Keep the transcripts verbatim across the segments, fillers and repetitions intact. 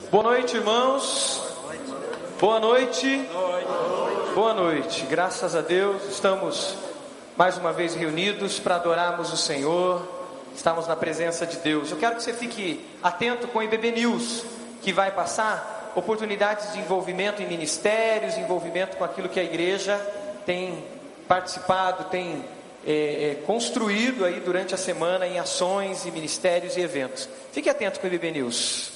Boa noite, irmãos. Boa noite. Boa noite. Graças a Deus, estamos mais uma vez reunidos para adorarmos o Senhor. Estamos na presença de Deus. Eu quero que você fique atento com o I B B News, que vai passar oportunidades de envolvimento em ministérios, envolvimento com aquilo que a igreja tem participado, tem é, é, construído aí durante a semana em ações e ministérios e eventos. Fique atento com o I B B News.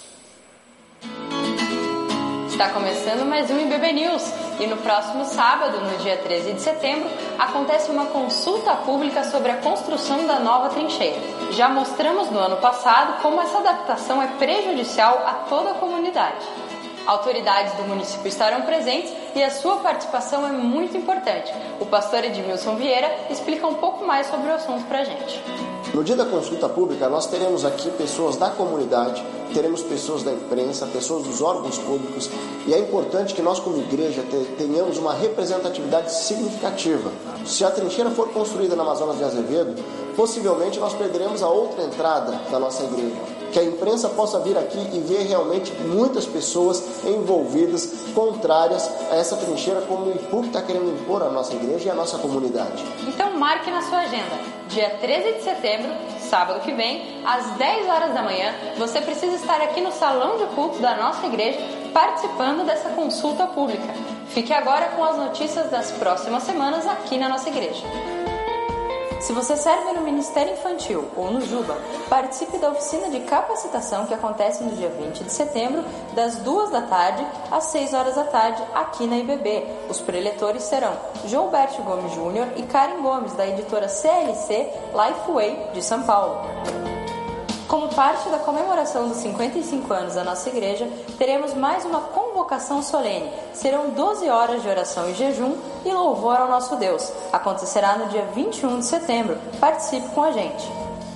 Está começando mais um I B B News e no próximo sábado, no dia treze de setembro, acontece uma consulta pública sobre a construção da nova trincheira. Já mostramos no ano passado como essa adaptação é prejudicial a toda a comunidade. Autoridades do município estarão presentes e a sua participação é muito importante. O pastor Edmilson Vieira explica um pouco mais sobre o assunto para a gente. No dia da consulta pública, nós teremos aqui pessoas da comunidade, teremos pessoas da imprensa, pessoas dos órgãos públicos, e é importante que nós, como igreja, tenhamos uma representatividade significativa. Se a trincheira for construída na Amazonas de Azevedo, possivelmente nós perderemos a outra entrada da nossa igreja. Que a imprensa possa vir aqui e ver realmente muitas pessoas envolvidas, contrárias a essa trincheira, como o I P U C está querendo impor à nossa igreja e à nossa comunidade. Então marque na sua agenda, dia treze de setembro, sábado que vem, às dez horas da manhã, você precisa estar aqui no salão de culto da nossa igreja, participando dessa consulta pública. Fique agora com as notícias das próximas semanas aqui na nossa igreja. Se você serve no Ministério Infantil ou no Juba, participe da oficina de capacitação que acontece no dia vinte de setembro, das duas da tarde às seis horas da tarde, aqui na I B B. Os preletores serão João Berto Gomes Júnior e Karen Gomes, da editora C L C Lifeway, de São Paulo. Como parte da comemoração dos cinquenta e cinco anos da nossa igreja, teremos mais uma convocação solene. Serão doze horas de oração e jejum e louvor ao nosso Deus. Acontecerá no dia vinte e um de setembro. Participe com a gente.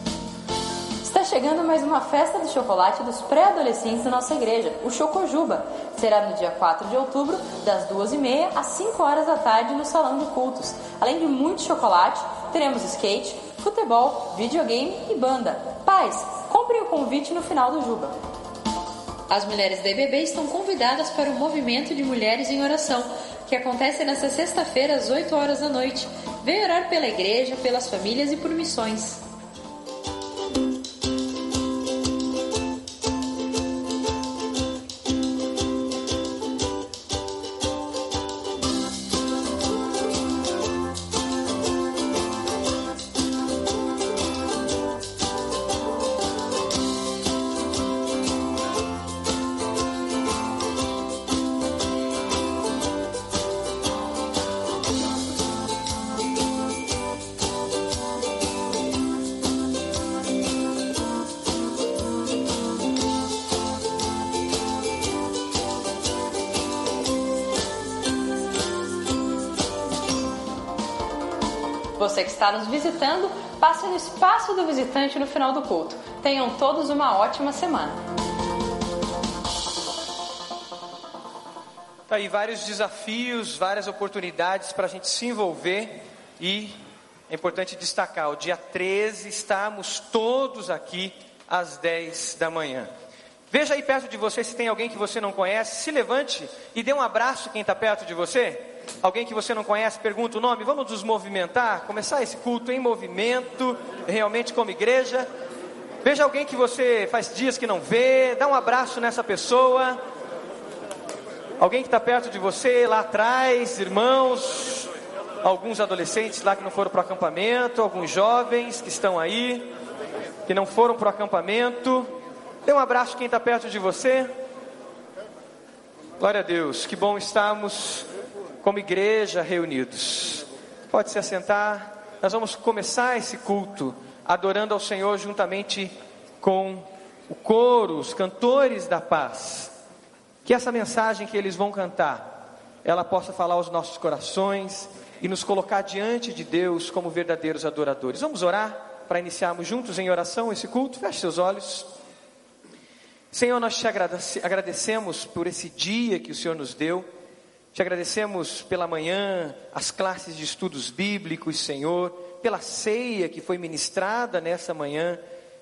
Está chegando mais uma festa de chocolate dos pré-adolescentes da nossa igreja, o Chocojuba. Será no dia quatro de outubro, das duas e meia às cinco horas da tarde, no Salão de Cultos. Além de muito chocolate, teremos skate, futebol, videogame e banda. Pais, comprem o convite no final do Juba. As mulheres da I B B estão convidadas para o Movimento de Mulheres em Oração, que acontece nesta sexta-feira às oito horas da noite. Venha orar pela igreja, pelas famílias e por missões. Você que está nos visitando, passe no espaço do visitante no final do culto. Tenham todos uma ótima semana. Tá aí vários desafios, várias oportunidades para a gente se envolver, e é importante destacar, o dia treze estamos todos aqui às dez da manhã. Veja aí perto de você se tem alguém que você não conhece, se levante e dê um abraço a quem está perto de você. Alguém que você não conhece, pergunta o nome, vamos nos movimentar, começar esse culto em movimento, realmente como igreja. Veja alguém que você faz dias que não vê, dá um abraço nessa pessoa. Alguém que está perto de você, lá atrás, irmãos, alguns adolescentes lá que não foram para o acampamento, alguns jovens que estão aí, que não foram para o acampamento. Dê um abraço a quem está perto de você. Glória a Deus, que bom estarmos como igreja reunidos. Pode se assentar. Nós vamos começar esse culto adorando ao Senhor juntamente com o coro, os cantores da paz. Que essa mensagem que eles vão cantar, ela possa falar aos nossos corações e nos colocar diante de Deus como verdadeiros adoradores. Vamos orar para iniciarmos juntos em oração esse culto. Feche seus olhos. Senhor, nós te agradecemos por esse dia que o Senhor nos deu. Te agradecemos pela manhã, as classes de estudos bíblicos, Senhor, pela ceia que foi ministrada nessa manhã.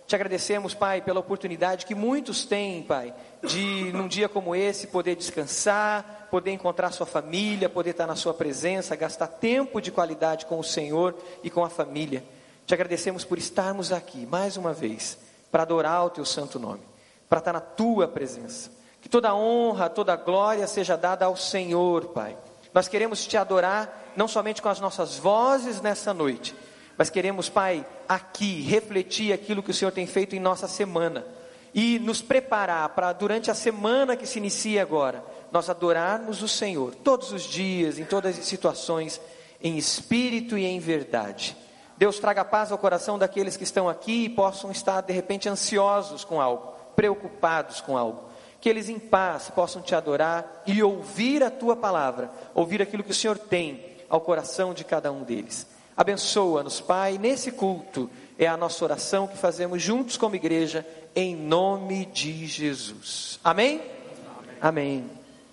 Te agradecemos, Pai, pela oportunidade que muitos têm, Pai, de num dia como esse poder descansar, poder encontrar sua família, poder estar na sua presença, gastar tempo de qualidade com o Senhor e com a família. Te agradecemos por estarmos aqui, mais uma vez, para adorar o Teu santo nome, para estar na Tua presença. Que toda honra, toda glória seja dada ao Senhor, Pai. Nós queremos Te adorar, não somente com as nossas vozes nessa noite, mas queremos, Pai, aqui, refletir aquilo que o Senhor tem feito em nossa semana. E nos preparar para, durante a semana que se inicia agora, nós adorarmos o Senhor, todos os dias, em todas as situações, em espírito e em verdade. Deus traga paz ao coração daqueles que estão aqui e possam estar, de repente, ansiosos com algo, preocupados com algo. Que eles em paz possam Te adorar e ouvir a Tua palavra, ouvir aquilo que o Senhor tem ao coração de cada um deles. Abençoa-nos, Pai, nesse culto é a nossa oração que fazemos juntos como igreja, em nome de Jesus. Amém? Amém. Amém.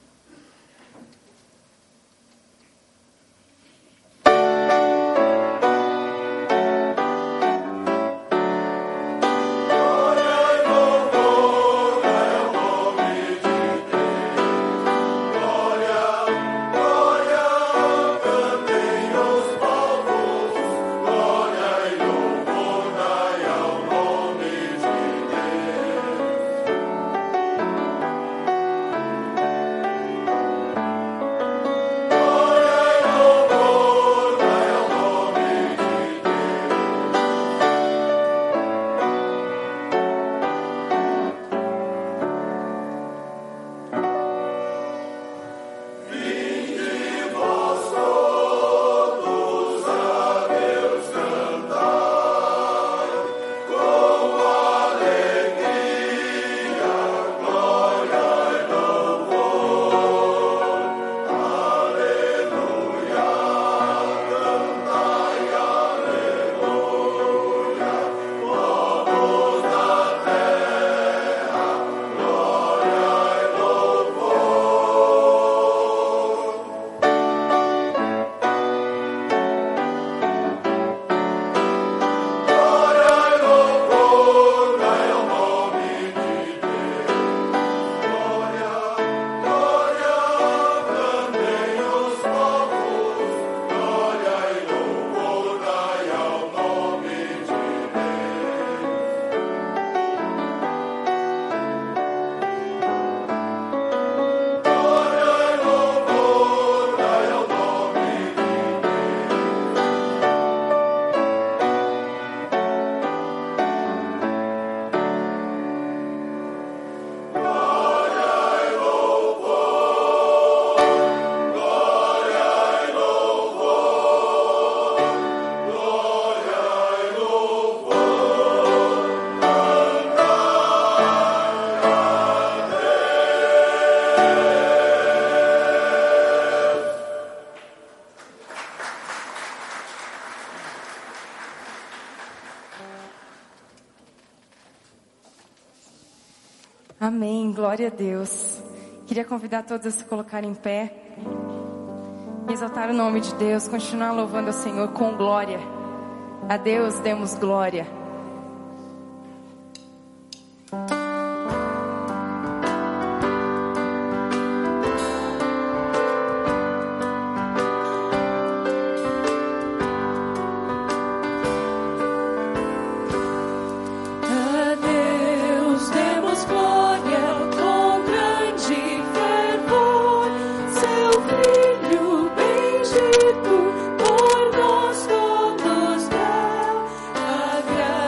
Amém, glória a Deus. Queria convidar todos a se colocarem em pé, exaltar o nome de Deus, continuar louvando ao Senhor com glória. A Deus demos glória. Gracias.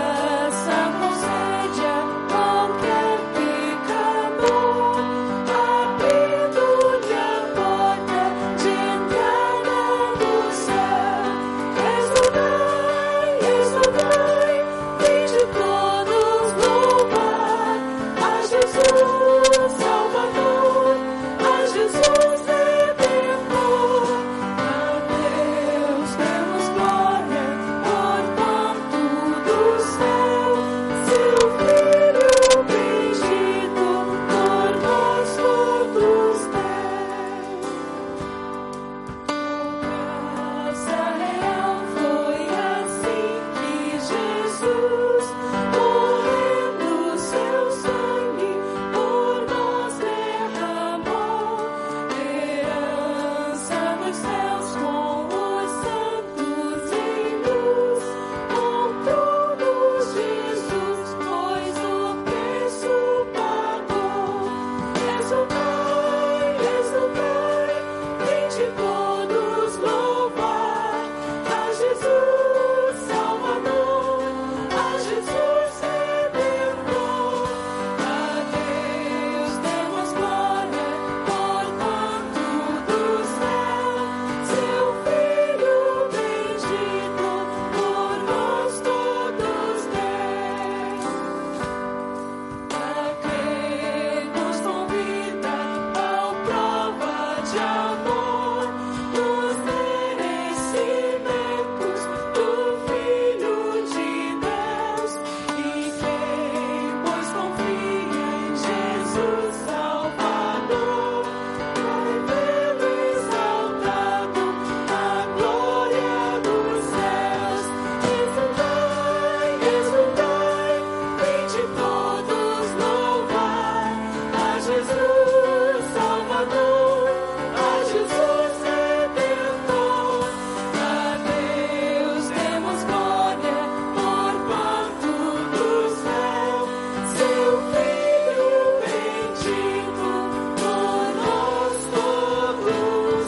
Jesus Salvador, a Jesus Redentor, a Deus demos glória por quanto do céu, seu Filho bendito por nós todos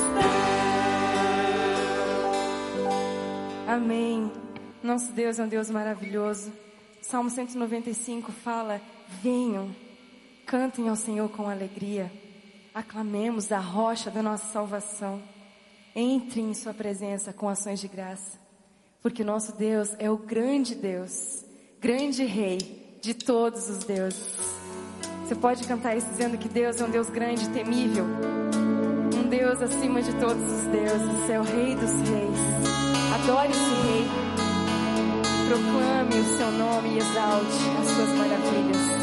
deu. Amém. Nosso Deus é um Deus maravilhoso. Salmo cento e noventa e cinco fala: venham, cantem ao Senhor com alegria, aclamemos a rocha da nossa salvação, entrem em sua presença com ações de graça, porque nosso Deus é o grande Deus, grande Rei de todos os deuses. Você pode cantar isso dizendo que Deus é um Deus grande e temível, um Deus acima de todos os deuses, é o Rei dos reis. Adore esse Rei, proclame o seu nome e exalte as suas maravilhas.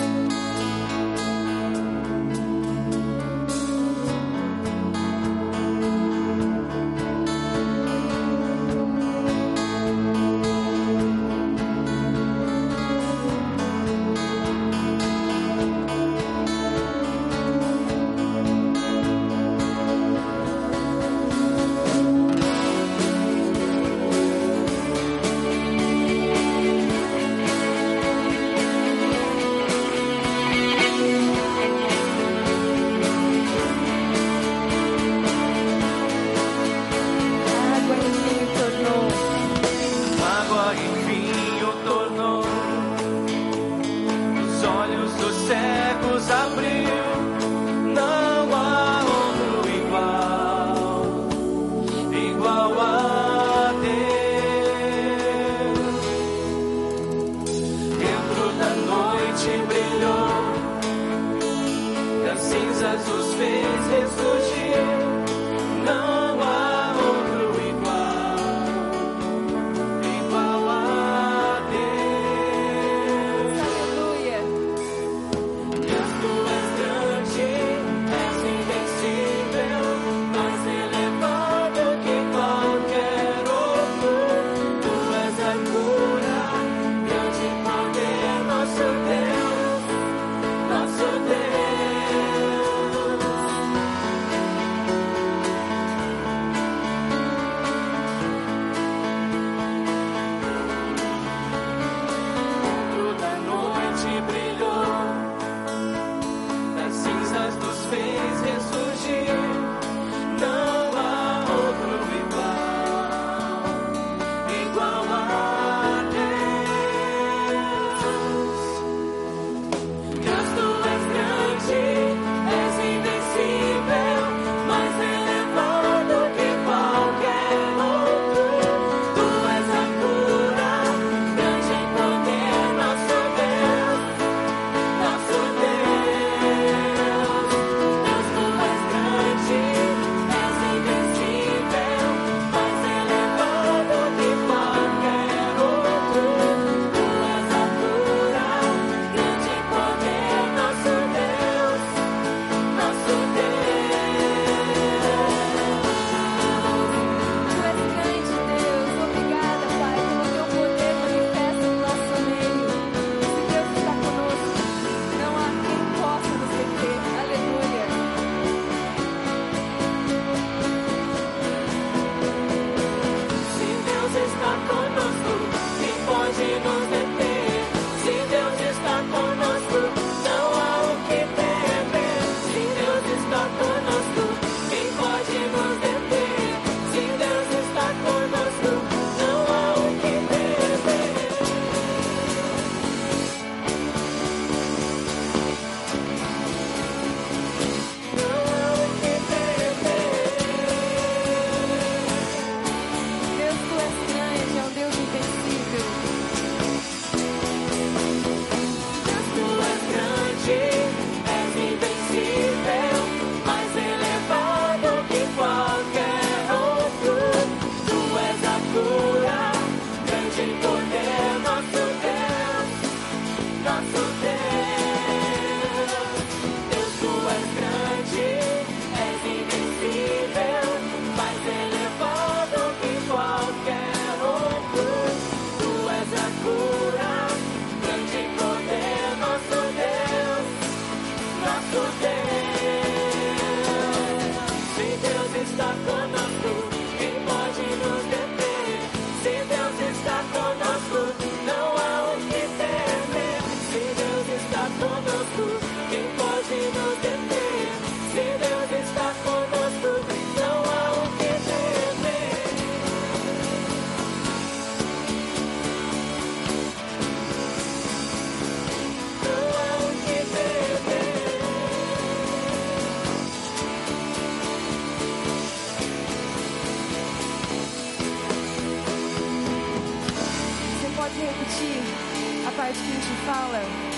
repetir a parte que a gente fala.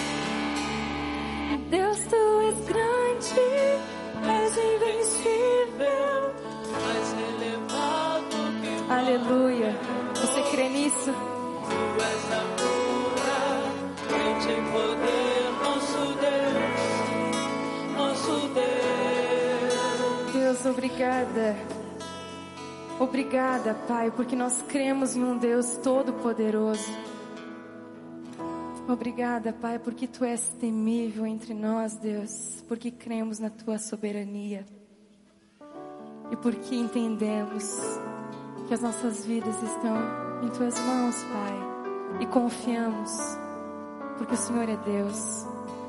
Deus, tu és grande, és invencível, mais elevado que aleluia. Você crê nisso? tu és a cura, grande em poder, nosso Deus, nosso Deus. Deus, obrigada. Obrigada, Pai, porque nós cremos em um Deus todo-poderoso. Obrigada, Pai, porque Tu és temível entre nós, Deus, porque cremos na Tua soberania e porque entendemos que as nossas vidas estão em Tuas mãos, Pai, e confiamos, porque o Senhor é Deus.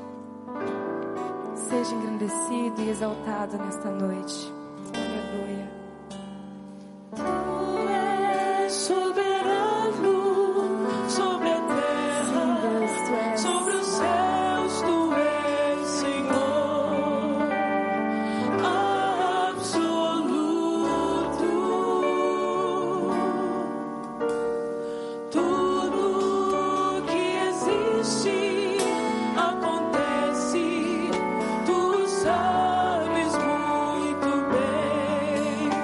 Seja engrandecido e exaltado nesta noite. Aleluia. Tu és soberano sobre a terra, Sim, Deus, Tu és. sobre os céus, tu és Senhor absoluto. Tudo que existe acontece, tu sabes muito bem.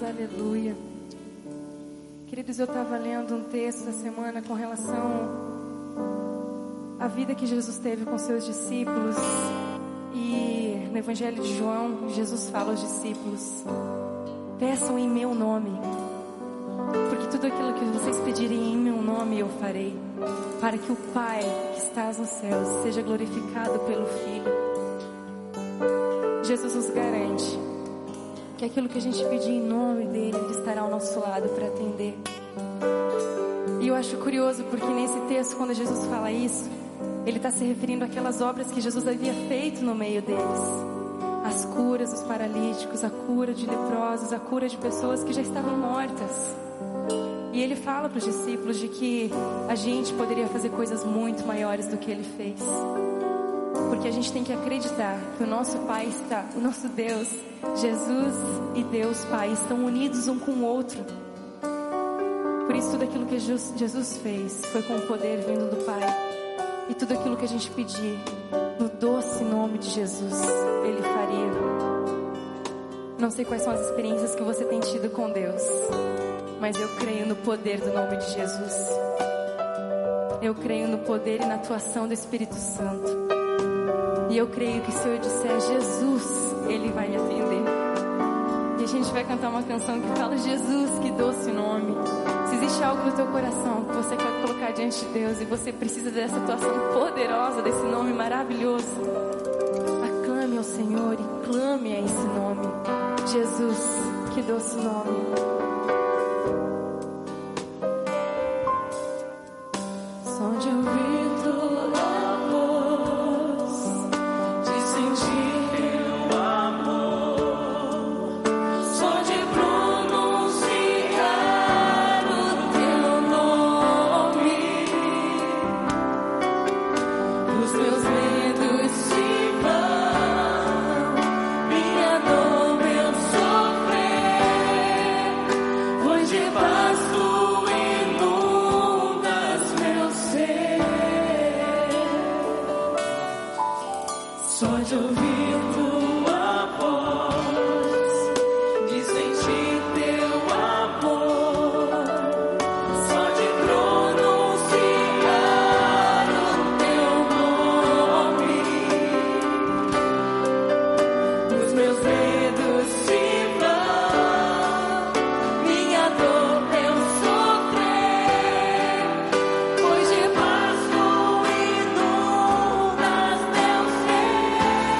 aleluia. Queridos, eu estava lendo um texto essa semana com relação à vida que Jesus teve com seus discípulos. E no Evangelho de João, Jesus fala aos discípulos: peçam em meu nome, porque tudo aquilo que vocês pedirem em meu nome eu farei, para que o Pai que estás nos céus seja glorificado pelo Filho. Jesus nos garante que aquilo que a gente pedir em nome dele, ele estará ao nosso lado para atender. E eu acho curioso porque nesse texto, quando Jesus fala isso, ele está se referindo àquelas obras que Jesus havia feito no meio deles. As curas dos paralíticos, a cura de leprosos, a cura de pessoas que já estavam mortas. E ele fala para os discípulos de que a gente poderia fazer coisas muito maiores do que ele fez. Porque a gente tem que acreditar que o nosso Pai está, o nosso Deus, Jesus e Deus Pai estão unidos um com o outro. Por isso tudo aquilo que Jesus fez foi com o poder vindo do Pai. E tudo aquilo que a gente pedir no doce nome de Jesus, Ele faria. Não sei quais são as experiências que você tem tido com Deus, mas eu creio no poder do nome de Jesus. Eu creio no poder e na atuação do Espírito Santo. E eu creio que se eu disser Jesus, Ele vai me atender. E a gente vai cantar uma canção que fala: Jesus, que doce nome. Se existe algo no teu coração que você quer colocar diante de Deus e você precisa dessa atuação poderosa, desse nome maravilhoso, aclame ao Senhor e clame a esse nome. Jesus, que doce nome. Só de ouvir tua voz, de sentir teu amor, só de pronunciar o teu nome, os meus medos se vão, minha dor, meu sofrer, pois de paz tu inundas meu ser. Só de ouvir tua voz, de sentir teu amor, só de pronunciar o teu nome, os meus medos se vão, minha dor, meu sofrer, pois de paz tu inundas meu ser.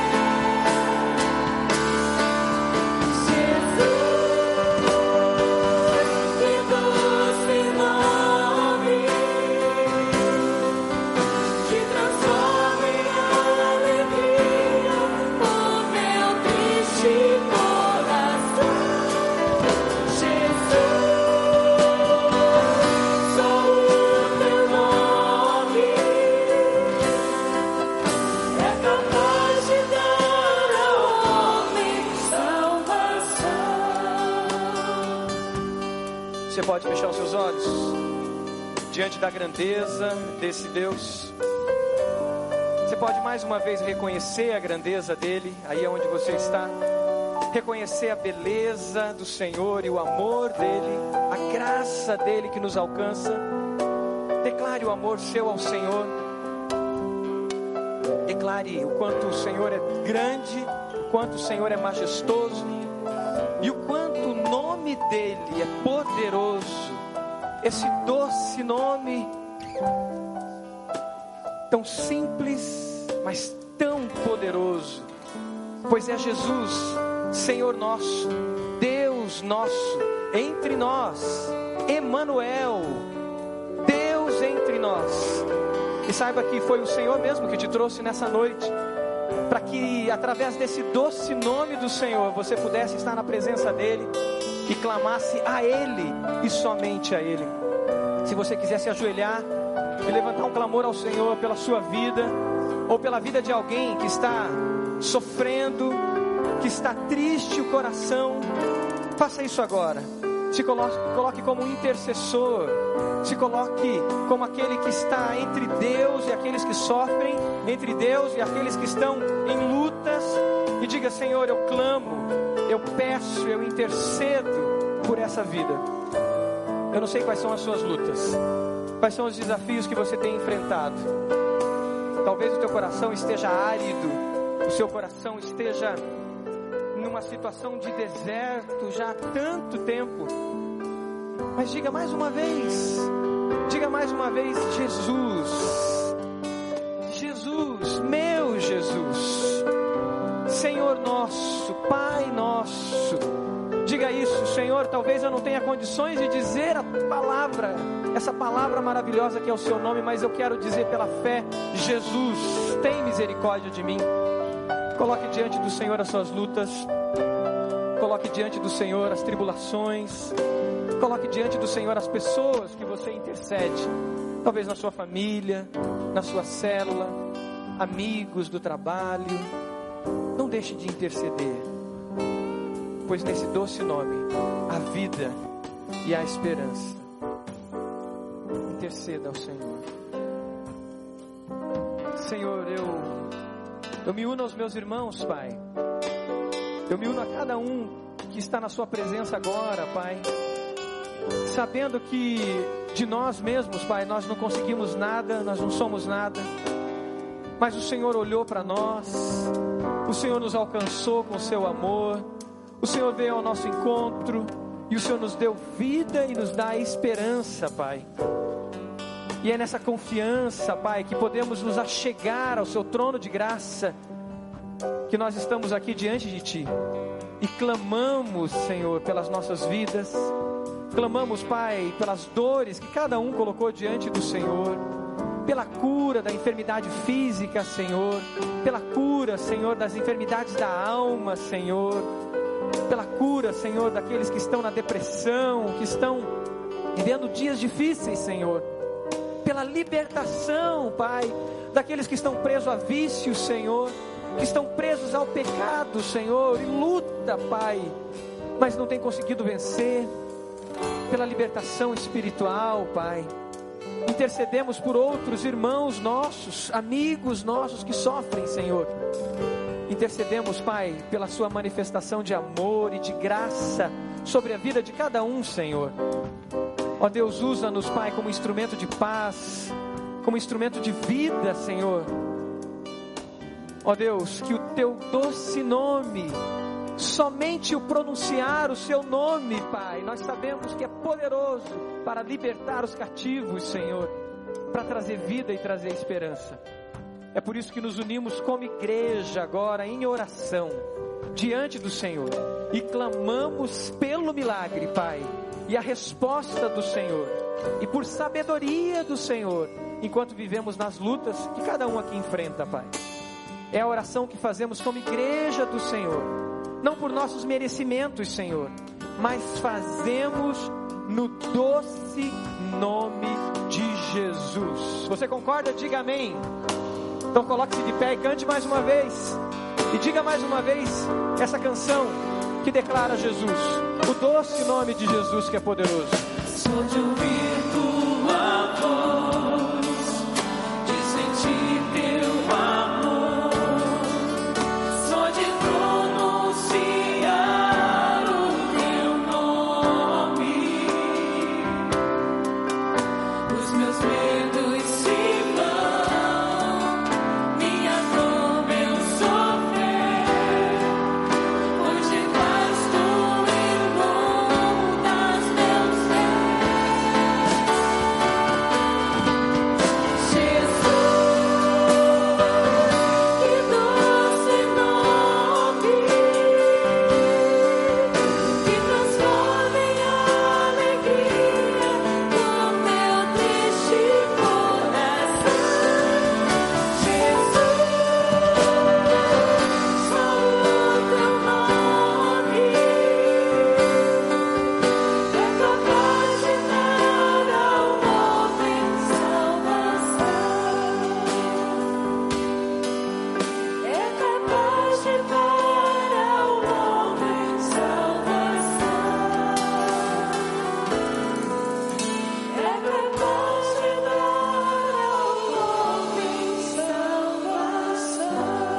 Você pode fechar os seus olhos diante da grandeza desse Deus. Você pode mais uma vez reconhecer a grandeza dele, aí onde você está. Reconhecer a beleza do Senhor e o amor dele, a graça dele que nos alcança. Declare o amor seu ao Senhor. Declare o quanto o Senhor é grande, o quanto o Senhor é majestoso e o quanto o nome dele é poderoso. Esse doce nome, tão simples, mas tão poderoso, pois é Jesus, Senhor nosso, Deus nosso, entre nós, Emanuel, Deus entre nós. E saiba que foi o Senhor mesmo que te trouxe nessa noite, para que através desse doce nome do Senhor, você pudesse estar na presença dele e clamasse a Ele e somente a Ele. Se você quiser se ajoelhar e levantar um clamor ao Senhor pela sua vida, ou pela vida de alguém que está sofrendo, que está triste o coração, faça isso agora. Se coloque, coloque como um intercessor, se coloque como aquele que está entre Deus e aqueles que sofrem, entre Deus e aqueles que estão em lutas, e diga: Senhor, eu clamo, eu peço, eu intercedo por essa vida. Eu não sei quais são as suas lutas, quais são os desafios que você tem enfrentado. Talvez o teu coração esteja árido, o seu coração esteja numa situação de deserto já há tanto tempo. Mas diga mais uma vez, diga mais uma vez, Jesus, Jesus, meu Jesus, Senhor nosso, Pai nosso. Diga isso, Senhor, talvez eu não tenha condições de dizer a palavra, essa palavra maravilhosa que é o seu nome, mas eu quero dizer pela fé, Jesus, tem misericórdia de mim. Coloque diante do Senhor as suas lutas, coloque diante do Senhor as tribulações, coloque diante do Senhor as pessoas que você intercede, talvez na sua família, na sua célula, amigos do trabalho. Não deixe de interceder, pois nesse doce nome há vida e há esperança. Interceda ao Senhor. Senhor, eu, eu me uno aos meus irmãos, Pai. Eu me uno a cada um que está na sua presença agora, Pai. Sabendo que de nós mesmos, Pai, nós não conseguimos nada, nós não somos nada. Mas o Senhor olhou para nós, o Senhor nos alcançou com o seu amor, o Senhor veio ao nosso encontro e o Senhor nos deu vida e nos dá esperança, Pai. E é nessa confiança, Pai, que podemos nos achegar ao seu trono de graça, que nós estamos aqui diante de Ti e clamamos, Senhor, pelas nossas vidas, clamamos, Pai, pelas dores que cada um colocou diante do Senhor, pela cura da enfermidade física, Senhor, pela cura, Senhor, das enfermidades da alma, Senhor, pela cura, Senhor, daqueles que estão na depressão, que estão vivendo dias difíceis, Senhor, pela libertação, Pai, daqueles que estão presos a vícios, Senhor, que estão presos ao pecado, Senhor, e luta, Pai, mas não tem conseguido vencer, pela libertação espiritual, Pai. Intercedemos por outros irmãos nossos, amigos nossos que sofrem, Senhor. Intercedemos, Pai, pela sua manifestação de amor e de graça sobre a vida de cada um, Senhor. Ó Deus, usa-nos, Pai, como instrumento de paz, como instrumento de vida, Senhor. Ó Deus, que o teu doce nome, somente o pronunciar o seu nome, Pai, nós sabemos que é poderoso para libertar os cativos, Senhor, para trazer vida e trazer esperança. É por isso que nos unimos como igreja agora em oração diante do Senhor e clamamos pelo milagre, Pai, e a resposta do Senhor, e por sabedoria do Senhor, enquanto vivemos nas lutas que cada um aqui enfrenta, Pai. É a oração que fazemos como igreja do Senhor, não por nossos merecimentos, Senhor, mas fazemos no doce nome de Jesus. Você concorda? Diga amém. Então coloque-se de pé e cante mais uma vez, e diga mais uma vez essa canção que declara Jesus, o doce nome de Jesus que é poderoso. Só de ouvir tua voz, de sentir teu amor, só de pronunciar o teu nome, os meus medos se vão, minha dor, meu sofrer, pois te faz tu inundas meus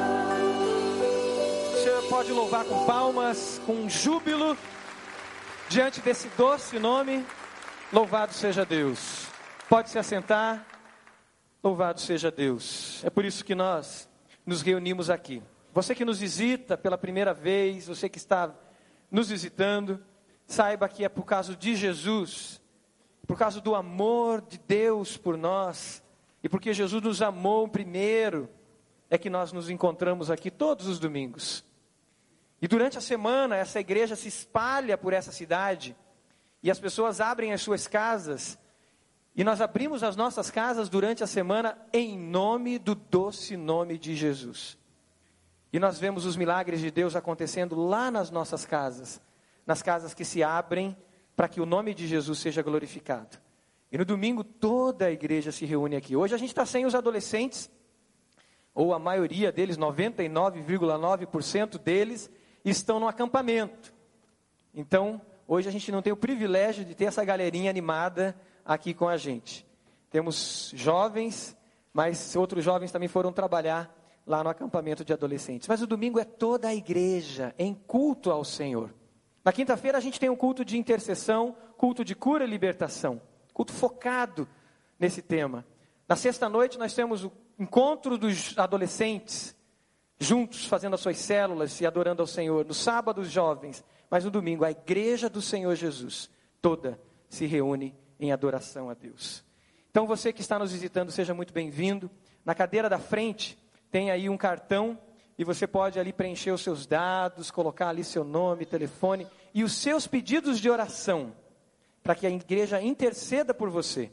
Pode louvar com palmas, com júbilo, Diante desse doce nome, louvado seja Deus. Pode se assentar. Louvado seja Deus. É por isso que nós nos reunimos aqui. Você que nos visita pela primeira vez, você que está nos visitando, saiba que é por causa de Jesus, por causa do amor de Deus por nós, e porque Jesus nos amou primeiro, é que nós nos encontramos aqui todos os domingos. E durante a semana, essa igreja se espalha por essa cidade, e as pessoas abrem as suas casas, e nós abrimos as nossas casas durante a semana em nome do doce nome de Jesus. E nós vemos os milagres de Deus acontecendo lá nas nossas casas, nas casas que se abrem para que o nome de Jesus seja glorificado. E no domingo toda a igreja se reúne aqui. Hoje a gente está sem os adolescentes, ou a maioria deles, noventa e nove vírgula nove por cento deles, estão no acampamento. Então, hoje a gente não tem o privilégio de ter essa galerinha animada aqui com a gente. Temos jovens, mas outros jovens também foram trabalhar lá no acampamento de adolescentes. Mas o domingo é toda a igreja em culto ao Senhor. Na quinta-feira a gente tem um culto de intercessão, culto de cura e libertação, culto focado nesse tema. Na sexta-noite nós temos o encontro dos adolescentes, juntos fazendo as suas células e adorando ao Senhor. No sábado os jovens, mas no domingo a igreja do Senhor Jesus toda se reúne em adoração a Deus. Então você que está nos visitando, seja muito bem-vindo. Na cadeira da frente tem aí um cartão e você pode ali preencher os seus dados, colocar ali seu nome, telefone e os seus pedidos de oração, para que a igreja interceda por você.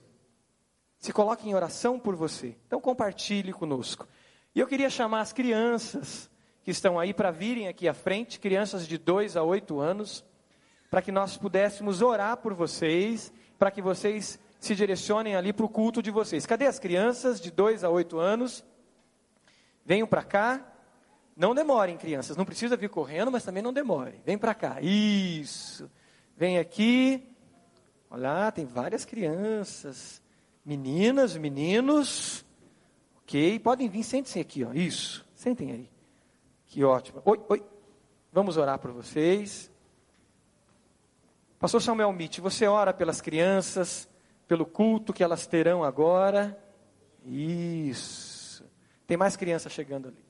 Se coloque em oração por você. Então compartilhe conosco. E eu queria chamar as crianças que estão aí para virem aqui à frente, crianças de dois a oito anos, para que nós pudéssemos orar por vocês, para que vocês se direcionem ali para o culto de vocês. Cadê as crianças de dois a oito anos? Venham para cá. Não demorem, crianças. Não precisa vir correndo, mas também não demorem. Vem para cá. Isso. Vem aqui. Olha lá, tem várias crianças. Meninas, meninos. Ok, podem vir, sentem-se aqui, ó. Isso, sentem aí. Que ótimo. Oi, oi. Vamos orar por vocês. Pastor Samuel Mitch, você ora pelas crianças, pelo culto que elas terão agora. Isso. Tem mais crianças chegando ali.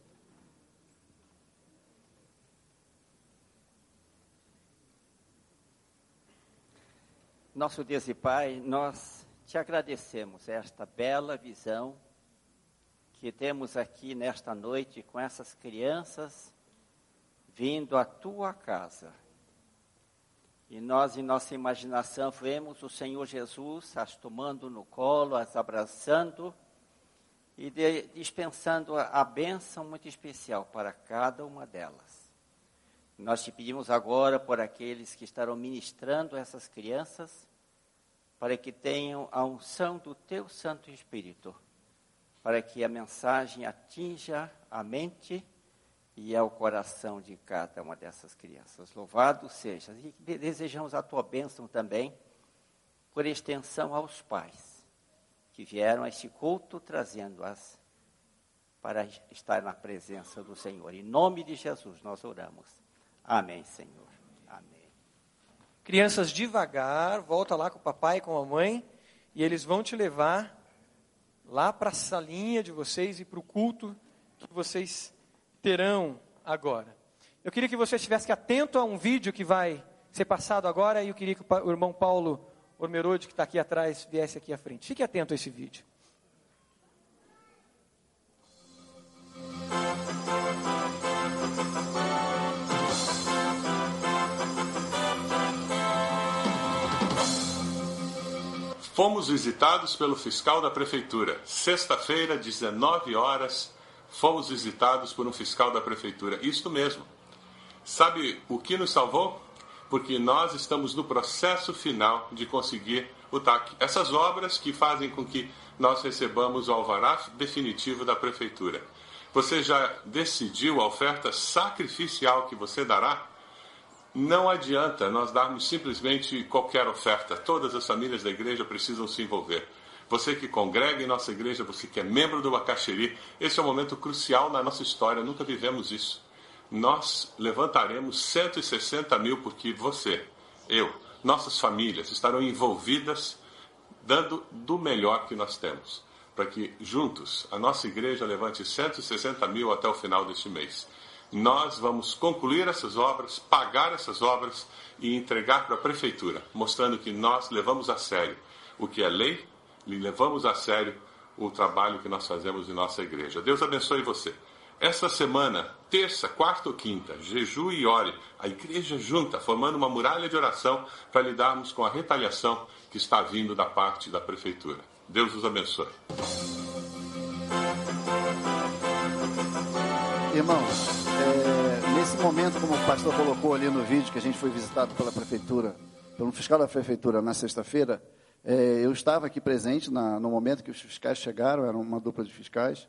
Nosso Deus e Pai, nós te agradecemos esta bela visão que temos aqui nesta noite com essas crianças vindo à tua casa. E nós, em nossa imaginação, vemos o Senhor Jesus as tomando no colo, as abraçando e de, dispensando a, a bênção muito especial para cada uma delas. Nós te pedimos agora por aqueles que estarão ministrando essas crianças, para que tenham a unção do teu Santo Espírito, para que a mensagem atinja a mente e ao coração de cada uma dessas crianças. Louvado seja. E desejamos a tua bênção também, por extensão aos pais, que vieram a este culto trazendo-as para estar na presença do Senhor. Em nome de Jesus nós oramos. Amém, Senhor. Amém. Crianças, devagar, volta lá com o papai e com a mamãe, e eles vão te levar lá para a salinha de vocês e para o culto que vocês terão agora. Eu queria que você estivesse atento a um vídeo que vai ser passado agora, e eu queria que o irmão Paulo Ormerode, que está aqui atrás, viesse aqui à frente. Fique atento a esse vídeo. Fomos visitados pelo fiscal da prefeitura. Sexta-feira, dezenove horas, fomos visitados por um fiscal da prefeitura. Isto mesmo. Sabe o que nos salvou? Porque nós estamos no processo final de conseguir o T A C. Essas obras que fazem com que nós recebamos o alvará definitivo da prefeitura. Você já decidiu a oferta sacrificial que você dará? Não adianta nós darmos simplesmente qualquer oferta. Todas as famílias da igreja precisam se envolver. Você que congrega em nossa igreja, você que é membro do Bacaxiri, esse é um momento crucial na nossa história, nunca vivemos isso. Nós levantaremos cento e sessenta mil porque você, eu, nossas famílias estarão envolvidas, dando do melhor que nós temos, para que juntos a nossa igreja levante cento e sessenta mil até o final deste mês. Nós vamos concluir essas obras, pagar essas obras e entregar para a prefeitura, mostrando que nós levamos a sério o que é lei e levamos a sério o trabalho que nós fazemos em nossa igreja. Deus abençoe você. Essa semana, terça, quarta ou quinta, jejue e ore, a igreja junta, formando uma muralha de oração para lidarmos com a retaliação que está vindo da parte da prefeitura. Deus os abençoe. Irmãos, é, nesse momento, como o pastor colocou ali no vídeo, que a gente foi visitado pela prefeitura, pelo fiscal da prefeitura na sexta-feira, é, eu estava aqui presente na, no momento que os fiscais chegaram, era uma dupla de fiscais.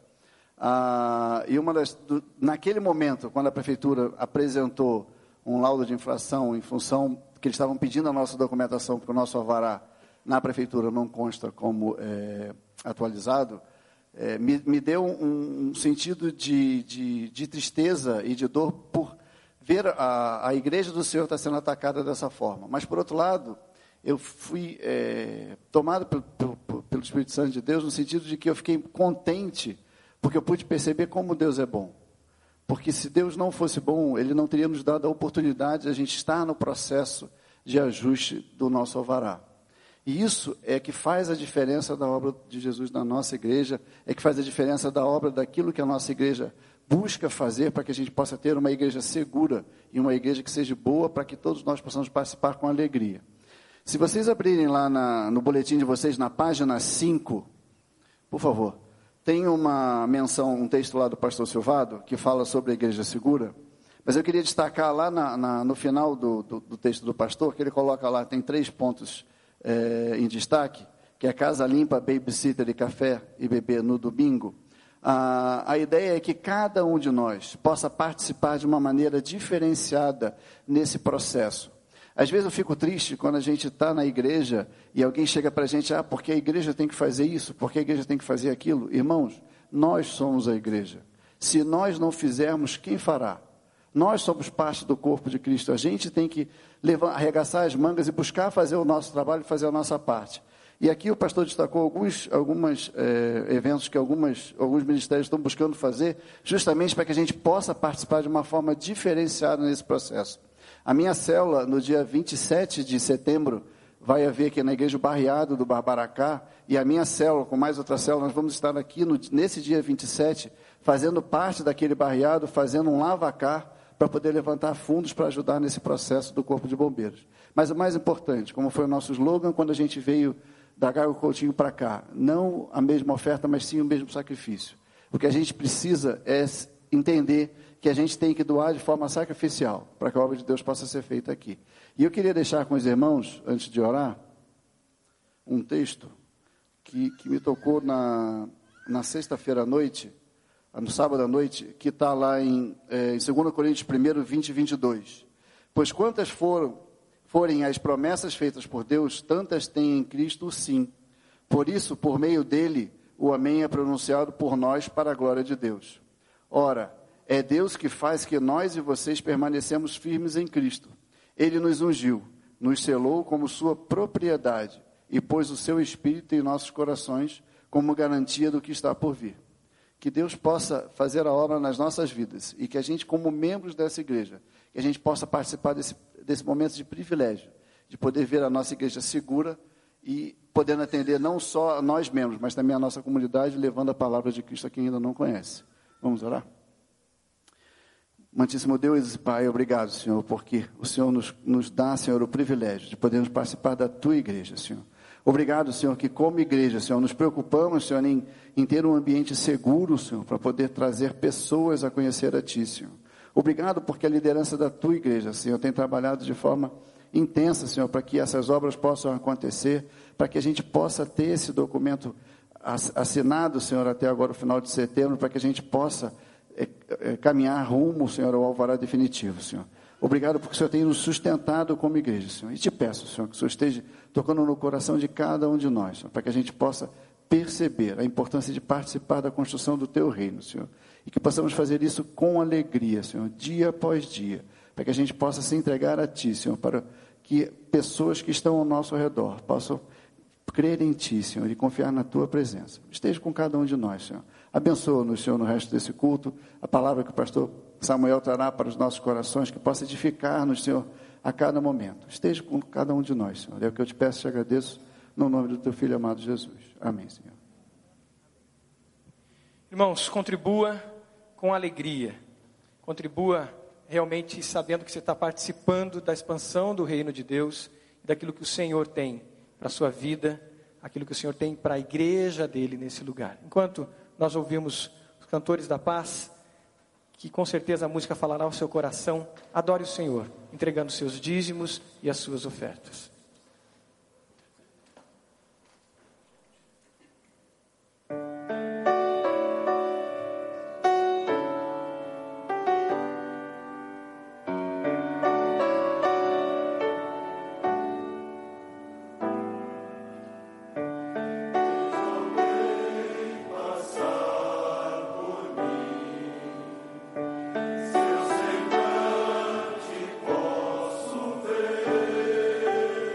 Ah, e uma das, do, naquele momento, quando a prefeitura apresentou um laudo de infração em função que eles estavam pedindo a nossa documentação, porque o nosso alvará na prefeitura não consta como é, atualizado, é, me, me deu um, um sentido de, de, de tristeza e de dor por ver a, a igreja do Senhor estar sendo atacada dessa forma. Mas, por outro lado, eu fui é, tomado pelo, pelo, pelo Espírito Santo de Deus no sentido de que eu fiquei contente porque eu pude perceber como Deus é bom. Porque se Deus não fosse bom, Ele não teria nos dado a oportunidade de a gente estar no processo de ajuste do nosso alvará. E isso é que faz a diferença da obra de Jesus na nossa igreja, é que faz a diferença da obra daquilo que a nossa igreja busca fazer para que a gente possa ter uma igreja segura e uma igreja que seja boa para que todos nós possamos participar com alegria. Se vocês abrirem lá na, no boletim de vocês, na página cinco, por favor, tem uma menção, um texto lá do pastor Silvado, que fala sobre a igreja segura, mas eu queria destacar lá na, na, no final do, do, do texto do pastor, que ele coloca lá, tem três pontos é, em destaque, que é casa limpa, babysitter e café e bebê no domingo. A, a ideia é que cada um de nós possa participar de uma maneira diferenciada nesse processo. Às vezes eu fico triste quando a gente está na igreja e alguém chega para a gente, ah, porque a igreja tem que fazer isso, porque a igreja tem que fazer aquilo. Irmãos, nós somos a igreja. Se nós não fizermos, quem fará? Nós somos parte do corpo de Cristo. A gente tem que levar, arregaçar as mangas e buscar fazer o nosso trabalho e fazer a nossa parte. E aqui o pastor destacou alguns algumas, é, eventos que algumas, alguns ministérios estão buscando fazer, justamente para que a gente possa participar de uma forma diferenciada nesse processo. A minha célula, no dia vinte e sete de setembro, vai haver aqui na igreja o Barreado do Barbaracá, e a minha célula, com mais outra célula, nós vamos estar aqui no, nesse dia vinte e sete, fazendo parte daquele barreado, fazendo um lavacar, para poder levantar fundos para ajudar nesse processo do Corpo de Bombeiros. Mas o mais importante, como foi o nosso slogan quando a gente veio da Gago Coutinho para cá, não a mesma oferta, mas sim o mesmo sacrifício. O que a gente precisa é entender que a gente tem que doar de forma sacrificial, para que a obra de Deus possa ser feita aqui. E eu queria deixar com os irmãos, antes de orar, um texto que, que me tocou na, na sexta-feira à noite, no sábado à noite, que está lá em, é, em dois Coríntios um, vinte e vinte e dois. Pois quantas foram, forem as promessas feitas por Deus, tantas têm em Cristo o sim. Por isso, por meio dele, o amém é pronunciado por nós para a glória de Deus. Ora, é Deus que faz que nós e vocês permanecemos firmes em Cristo. Ele nos ungiu, nos selou como sua propriedade e pôs o seu Espírito em nossos corações como garantia do que está por vir. Que Deus possa fazer a obra nas nossas vidas e que a gente, como membros dessa igreja, que a gente possa participar desse, desse momento de privilégio, de poder ver a nossa igreja segura e podendo atender não só a nós membros, mas também a nossa comunidade, levando a palavra de Cristo a quem ainda não conhece. Vamos orar? Amantíssimo Deus e Pai, obrigado, Senhor, porque o Senhor nos, nos dá, Senhor, o privilégio de podermos participar da Tua igreja, Senhor. Obrigado, Senhor, que como igreja, Senhor, nos preocupamos, Senhor, em, em ter um ambiente seguro, Senhor, para poder trazer pessoas a conhecer a Ti, Senhor. Obrigado porque a liderança da Tua igreja, Senhor, tem trabalhado de forma intensa, Senhor, para que essas obras possam acontecer, para que a gente possa ter esse documento assinado, Senhor, até agora, o final de setembro, para que a gente possa É, é, caminhar rumo, Senhor, ao alvará definitivo, Senhor. Obrigado porque o Senhor tem nos sustentado como igreja, Senhor. E te peço, Senhor, que o Senhor esteja tocando no coração de cada um de nós, Senhor, para que a gente possa perceber a importância de participar da construção do Teu reino, Senhor. E que possamos fazer isso com alegria, Senhor, dia após dia, para que a gente possa se entregar a Ti, Senhor, para que pessoas que estão ao nosso redor possam crer em Ti, Senhor, e confiar na Tua presença. Esteja com cada um de nós, Senhor. Abençoa-nos, Senhor, no resto desse culto, a palavra que o pastor Samuel trará para os nossos corações, que possa edificar-nos, Senhor, a cada momento. Esteja com cada um de nós, Senhor. É o que eu te peço e te agradeço, no nome do Teu Filho amado Jesus. Amém, Senhor. Irmãos, contribua com alegria. Contribua realmente sabendo que você está participando da expansão do reino de Deus e daquilo que o Senhor tem para a sua vida, aquilo que o Senhor tem para a igreja dele nesse lugar. Enquanto nós ouvimos os cantores da paz, que com certeza a música falará ao seu coração, adore o Senhor, entregando seus dízimos e as suas ofertas. Seu semblante posso ver.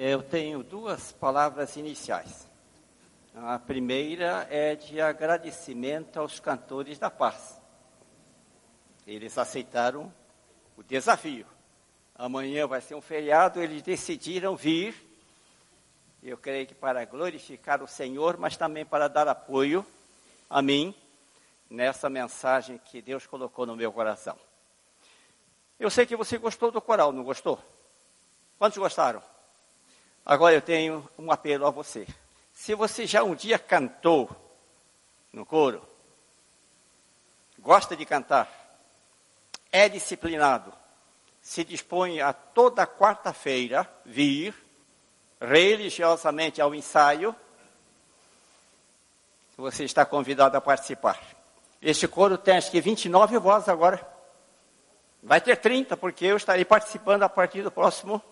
Eu tenho duas palavras iniciais. A primeira é de agradecimento aos cantores da paz. Eles aceitaram o desafio. Amanhã vai ser um feriado, eles decidiram vir. Eu creio que para glorificar o Senhor, mas também para dar apoio a mim nessa mensagem que Deus colocou no meu coração. Eu sei que você gostou do coral, não gostou? Quantos gostaram? Agora eu tenho um apelo a você. Se você já um dia cantou no coro, gosta de cantar, é disciplinado, se dispõe a toda quarta-feira vir religiosamente ao ensaio, você está convidado a participar. Este coro tem acho que vinte e nove vozes agora. Vai ter trinta, porque eu estarei participando a partir do próximo.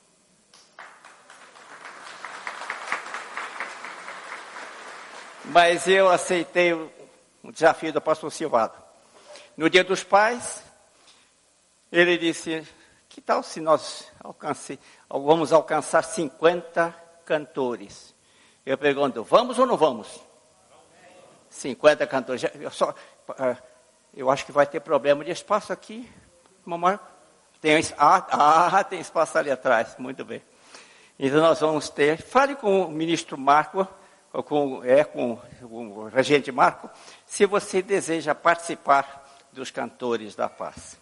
Mas eu aceitei o, o desafio do pastor Silvado. No dia dos pais, ele disse, que tal se nós alcance, vamos alcançar cinquenta cantores? Eu pergunto, vamos ou não vamos? cinquenta cantores. Eu, só, eu acho que vai ter problema de espaço aqui, mamãe. Tem, ah, ah, tem espaço ali atrás, muito bem. Então nós vamos ter, fale com o ministro Marco, com, é, com, com o regente Marco, se você deseja participar dos cantores da paz.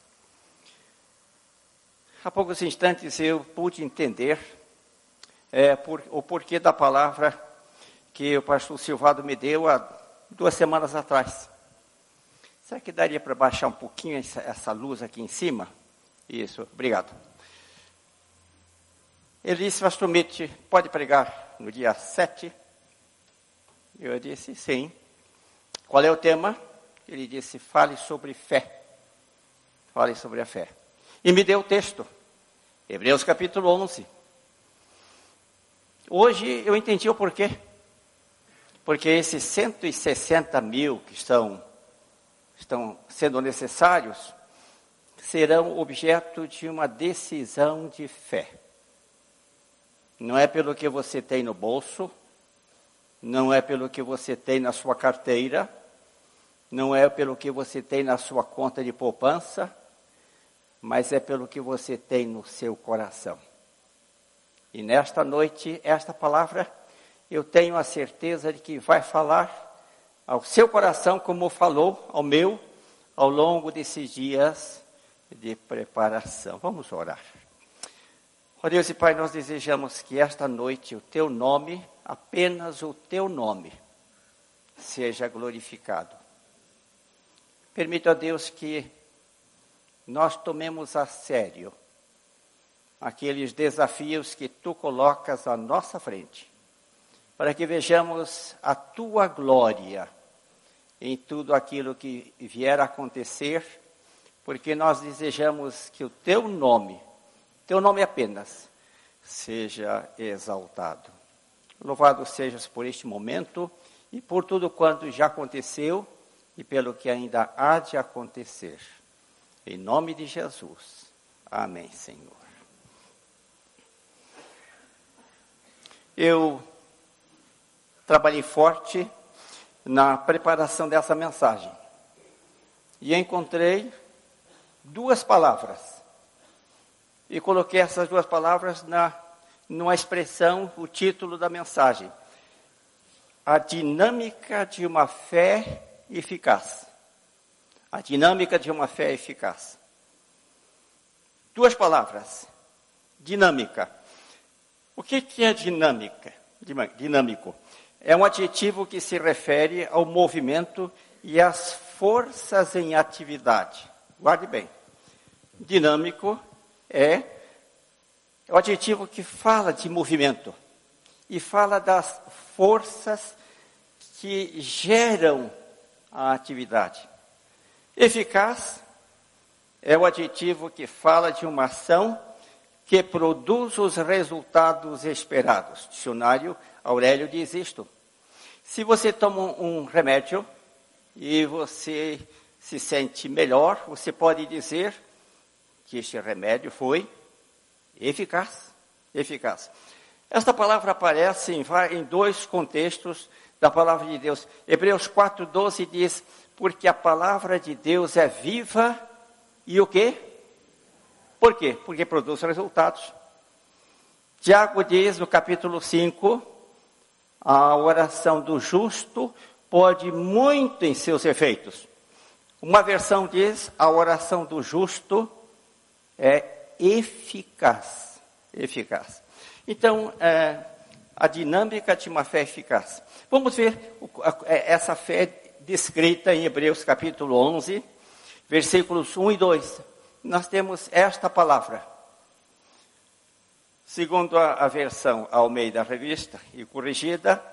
Há poucos instantes eu pude entender é, por, o porquê da palavra que o pastor Silvado me deu há duas semanas atrás. Será que daria para baixar um pouquinho essa, essa luz aqui em cima? Isso, obrigado. Ele disse, pastor Mitch, pode pregar no dia sete? Eu disse, sim. Qual é o tema? Ele disse, fale sobre fé. Fale sobre a fé. E me deu o texto. Hebreus capítulo onze. Hoje eu entendi o porquê. Porque esses cento e sessenta mil que estão, estão sendo necessários, serão objeto de uma decisão de fé. Não é pelo que você tem no bolso, não é pelo que você tem na sua carteira, não é pelo que você tem na sua conta de poupança, mas é pelo que você tem no seu coração. E nesta noite, esta palavra, eu tenho a certeza de que vai falar ao seu coração como falou ao meu, ao longo desses dias de preparação. Vamos orar. Ó Deus e Pai, nós desejamos que esta noite o Teu nome, apenas o Teu nome, seja glorificado. Permita a Deus que nós tomemos a sério aqueles desafios que Tu colocas à nossa frente, para que vejamos a Tua glória em tudo aquilo que vier a acontecer, porque nós desejamos que o Teu nome, Teu nome apenas, seja exaltado. Louvado sejas por este momento e por tudo quanto já aconteceu e pelo que ainda há de acontecer. Em nome de Jesus. Amém, Senhor. Eu trabalhei forte na preparação dessa mensagem. E encontrei duas palavras. E coloquei essas duas palavras na, numa expressão, o título da mensagem. A dinâmica de uma fé eficaz. A dinâmica de uma fé eficaz. Duas palavras. Dinâmica. O que, que é dinâmica? Dinâmico. É um adjetivo que se refere ao movimento e às forças em atividade. Guarde bem. Dinâmico é o adjetivo que fala de movimento e fala das forças que geram a atividade. Eficaz é o adjetivo que fala de uma ação que produz os resultados esperados. Dicionário Aurélio diz isto. Se você toma um remédio e você se sente melhor, você pode dizer que este remédio foi eficaz. Eficaz. Esta palavra aparece em, em dois contextos da palavra de Deus. Hebreus quatro, doze diz, porque a palavra de Deus é viva e o quê? Por quê? Porque produz resultados. Tiago diz no capítulo cinco, a oração do justo pode muito em seus efeitos. Uma versão diz, a oração do justo é eficaz. Eficaz. Então, é, a dinâmica de uma fé eficaz. Vamos ver essa fé descrita em Hebreus capítulo onze, versículos um e dois. Nós temos esta palavra. Segundo a, a versão Almeida Revista e corrigida,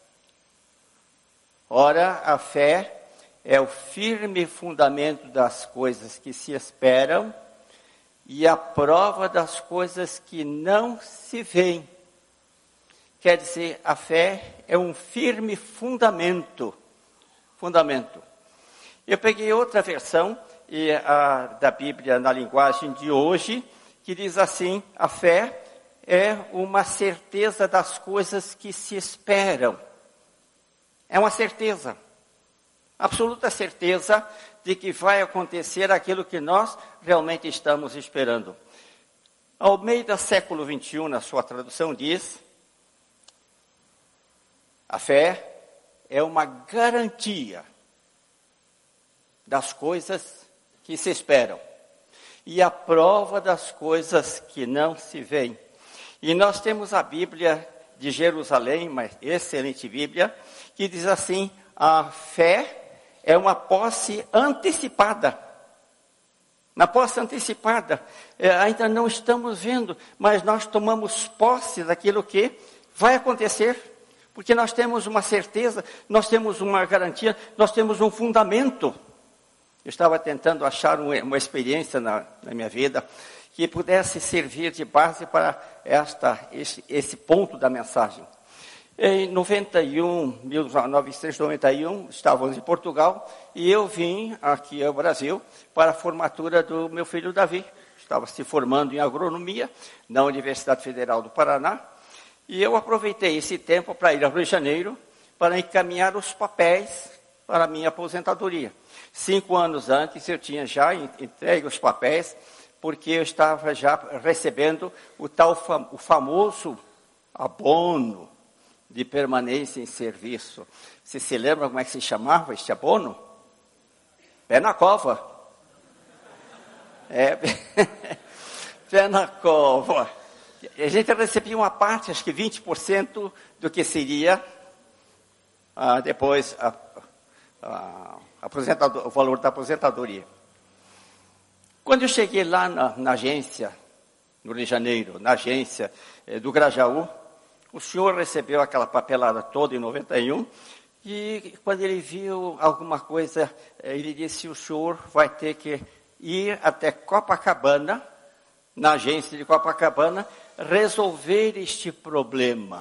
ora, a fé é o firme fundamento das coisas que se esperam e a prova das coisas que não se veem. Quer dizer, a fé é um firme fundamento. Fundamento. Eu peguei outra versão e a, da Bíblia na linguagem de hoje, que diz assim, a fé é uma certeza das coisas que se esperam. É uma certeza, absoluta certeza de que vai acontecer aquilo que nós realmente estamos esperando. Almeida, século vinte e um, na sua tradução, diz, a fé é uma garantia das coisas que se esperam e a prova das coisas que não se veem. E nós temos a Bíblia de Jerusalém, uma excelente Bíblia, que diz assim, a fé é uma posse antecipada. Na posse antecipada, é, ainda não estamos vendo, mas nós tomamos posse daquilo que vai acontecer, porque nós temos uma certeza, nós temos uma garantia, nós temos um fundamento. Eu estava tentando achar uma, uma experiência na, na minha vida que pudesse servir de base para esta, esse, esse ponto da mensagem. Em noventa e um, mil novecentos e noventa e um, estávamos em Portugal e eu vim aqui ao Brasil para a formatura do meu filho Davi. Estava se formando em agronomia na Universidade Federal do Paraná e eu aproveitei esse tempo para ir ao Rio de Janeiro para encaminhar os papéis para a minha aposentadoria. Cinco anos antes eu tinha já entregue os papéis porque eu estava já recebendo o tal fam- o famoso abono de permanência em serviço. Você se lembra como é que se chamava este abono? Pé na cova. É, pé na cova. A gente recebia uma parte, acho que vinte por cento do que seria ah, depois a, a, aposentado, o valor da aposentadoria. Quando eu cheguei lá na, na agência, no Rio de Janeiro, na agência eh, do Grajaú, o senhor recebeu aquela papelada toda em noventa e um, e quando ele viu alguma coisa, ele disse, o senhor vai ter que ir até Copacabana, na agência de Copacabana, resolver este problema.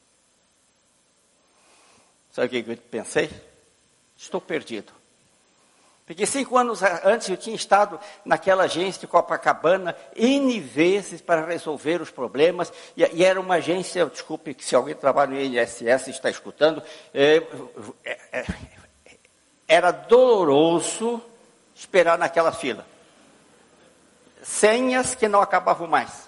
Sabe o que eu pensei? Estou perdido. Porque cinco anos antes eu tinha estado naquela agência de Copacabana N vezes para resolver os problemas, e, e era uma agência, desculpe se alguém trabalha no I N S S e está escutando, é, é, é, era doloroso esperar naquela fila. Senhas que não acabavam mais.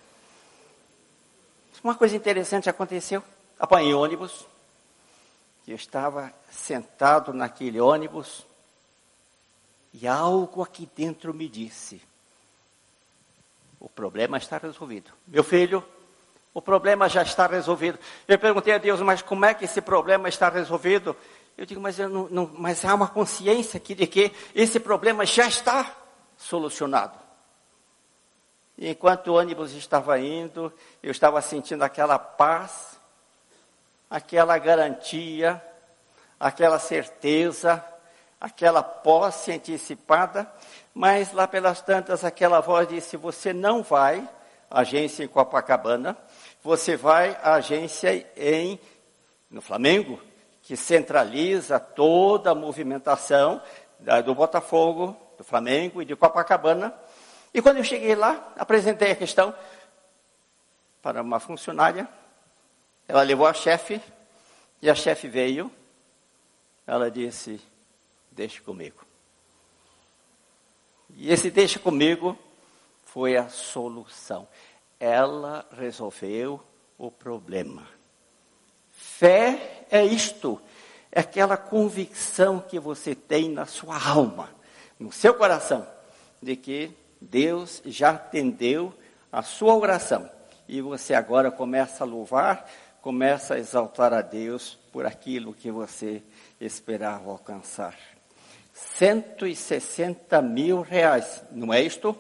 Uma coisa interessante aconteceu, apanhei ônibus, eu estava sentado naquele ônibus, e algo aqui dentro me disse, o problema está resolvido. Meu filho, o problema já está resolvido. Eu perguntei a Deus, mas como é que esse problema está resolvido? Eu digo, mas, eu não, não, mas há uma consciência aqui de que esse problema já está solucionado. E enquanto o ônibus estava indo, eu estava sentindo aquela paz, aquela garantia, aquela certeza, aquela posse antecipada, mas lá pelas tantas aquela voz disse, você não vai à agência em Copacabana, você vai à agência em, no Flamengo, que centraliza toda a movimentação da, do Botafogo, do Flamengo e de Copacabana. E quando eu cheguei lá, apresentei a questão para uma funcionária Ela levou a chefe, e a chefe veio. Ela disse, deixe comigo. E esse deixa comigo foi a solução. Ela resolveu o problema. Fé é isto, é aquela convicção que você tem na sua alma, no seu coração, de que Deus já atendeu a sua oração. E você agora começa a louvar, começa a exaltar a Deus por aquilo que você esperava alcançar. cento e sessenta mil reais, não é isto?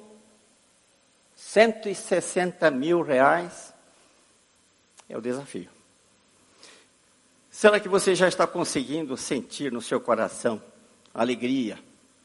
cento e sessenta mil reais é o desafio. Será que você já está conseguindo sentir no seu coração alegria?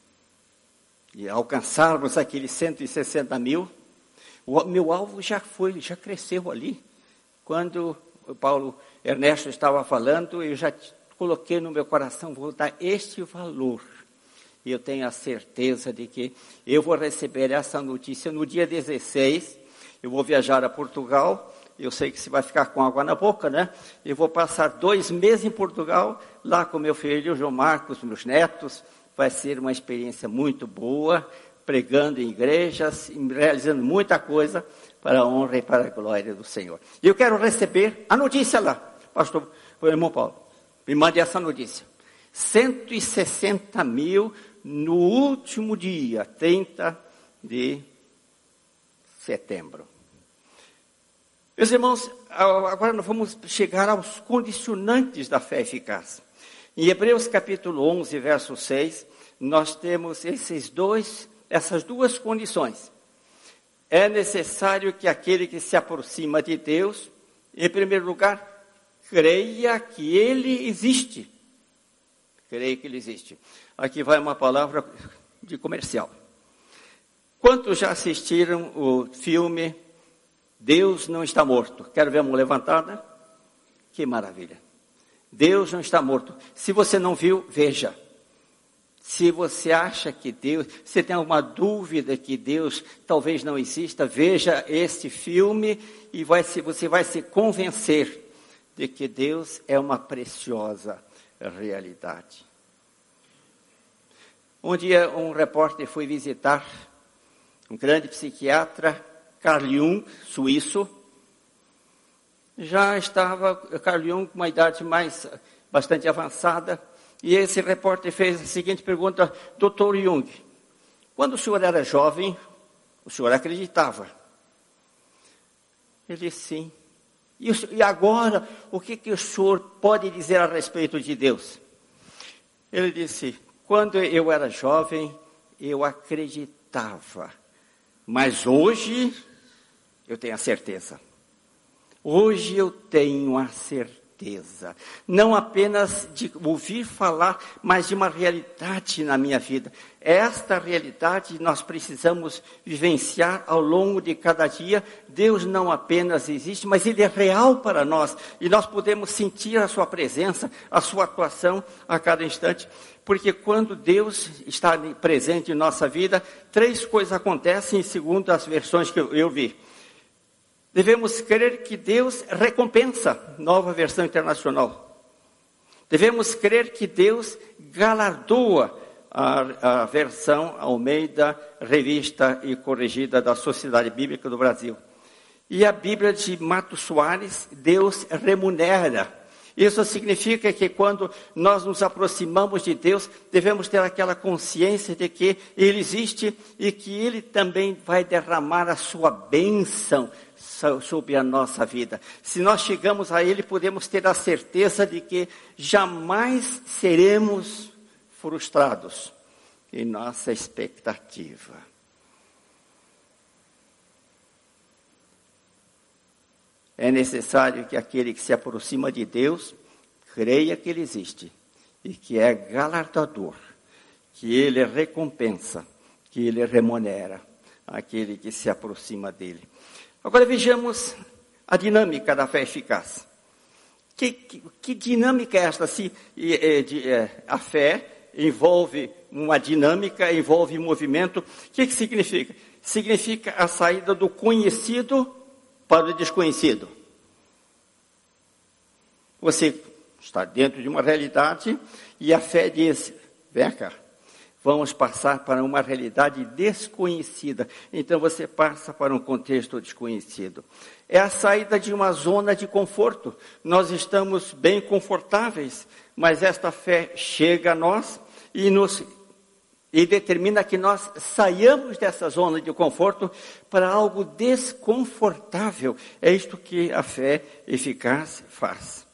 E alcançarmos aqueles cento e sessenta mil, o meu alvo já foi, já cresceu ali. Quando o Paulo Ernesto estava falando, eu já coloquei no meu coração, vou dar este valor. E eu tenho a certeza de que eu vou receber essa notícia no dia dezesseis. Eu vou viajar a Portugal. Eu sei que você vai ficar com água na boca, né? Eu vou passar dois meses em Portugal, lá com meu filho, João Marcos, meus netos. Vai ser uma experiência muito boa, pregando em igrejas, realizando muita coisa para a honra e para a glória do Senhor. E eu quero receber a notícia lá. Pastor, o irmão Paulo, me mande essa notícia. cento e sessenta mil no último dia, trinta de setembro. Meus irmãos, agora nós vamos chegar aos condicionantes da fé eficaz. Em Hebreus capítulo onze, verso seis, nós temos esses dois, essas duas condições. É necessário que aquele que se aproxima de Deus, em primeiro lugar, creia que Ele existe. Creia que Ele existe. Aqui vai uma palavra de comercial. Quantos já assistiram o filme Deus Não Está Morto? Quero ver a mão levantada? Que maravilha. Deus não está morto. Se você não viu, veja. Se você acha que Deus, se tem alguma dúvida que Deus talvez não exista, veja este filme e vai se, você vai se convencer de que Deus é uma preciosa realidade. Um dia um repórter foi visitar um grande psiquiatra, Carl Jung, suíço. Já estava Carl Jung com uma idade mais, bastante avançada. E esse repórter fez a seguinte pergunta, doutor Jung, quando o senhor era jovem, o senhor acreditava? Ele disse sim. E, o, e agora, o que, que o senhor pode dizer a respeito de Deus? Ele disse, quando eu era jovem, eu acreditava. Mas hoje, eu tenho a certeza. Hoje eu tenho a certeza. Não apenas de ouvir falar, mas de uma realidade na minha vida. Esta realidade nós precisamos vivenciar ao longo de cada dia. Deus não apenas existe, mas Ele é real para nós. E nós podemos sentir a Sua presença, a Sua atuação a cada instante. Porque quando Deus está presente em nossa vida, três coisas acontecem segundo as versões que eu, eu vi. Devemos crer que Deus recompensa, nova versão internacional. Devemos crer que Deus galardoa, a, a versão Almeida, revista e corrigida da Sociedade Bíblica do Brasil. E a Bíblia de Mato Soares, Deus remunera. Isso significa que quando nós nos aproximamos de Deus, devemos ter aquela consciência de que Ele existe e que Ele também vai derramar a sua bênção sobre a nossa vida. Se nós chegamos a Ele, podemos ter a certeza de que jamais seremos frustrados em nossa expectativa. É necessário que aquele que se aproxima de Deus creia que Ele existe e que é galardoador, que Ele recompensa, que Ele remunera aquele que se aproxima dEle. Agora vejamos a dinâmica da fé eficaz. Que, que, que dinâmica é esta? Se é, de, é, a fé envolve uma dinâmica, envolve movimento, o que, que significa? Significa a saída do conhecido para o desconhecido. Você está dentro de uma realidade e a fé diz, vem cá, vamos passar para uma realidade desconhecida. Então você passa para um contexto desconhecido. É a saída de uma zona de conforto. Nós estamos bem confortáveis, mas esta fé chega a nós e nos e determina que nós saiamos dessa zona de conforto para algo desconfortável. É isto que a fé eficaz faz.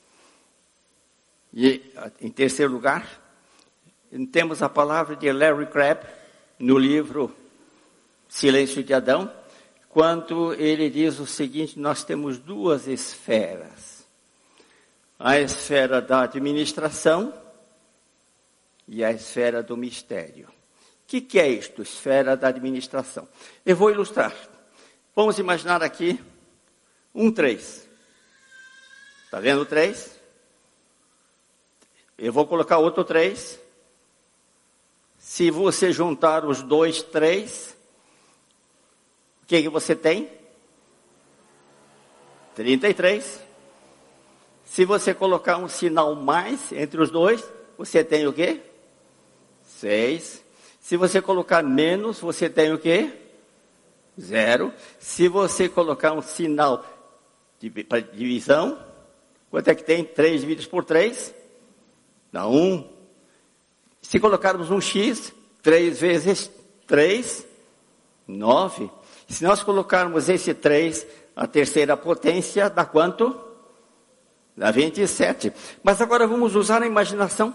E, em terceiro lugar, temos a palavra de Larry Crabb, no livro Silêncio de Adão, quando ele diz o seguinte, nós temos duas esferas. A esfera da administração e a esfera do mistério. O que, que é isto, esfera da administração? Eu vou ilustrar. Vamos imaginar aqui um três. Está vendo o três? Eu vou colocar outro três. Se você juntar os dois três, o que, que você tem? trinta e três. Se você colocar um sinal mais entre os dois, você tem o quê? seis. Se você colocar menos, você tem o quê? zero. Se você colocar um sinal de para divisão, quanto é que tem? três divididos por três? Dá um. Se colocarmos um x, três vezes três, nove. Se nós colocarmos esse três, a terceira potência, dá quanto? Dá vinte e sete. Mas agora vamos usar a imaginação.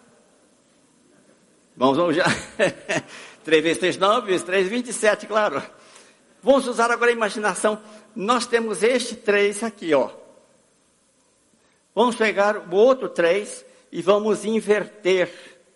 Vamos, vamos já. três vezes três, nove, vezes três, vinte e sete, claro. Vamos usar agora a imaginação. Nós temos este três aqui, ó. Vamos pegar o outro três e vamos inverter.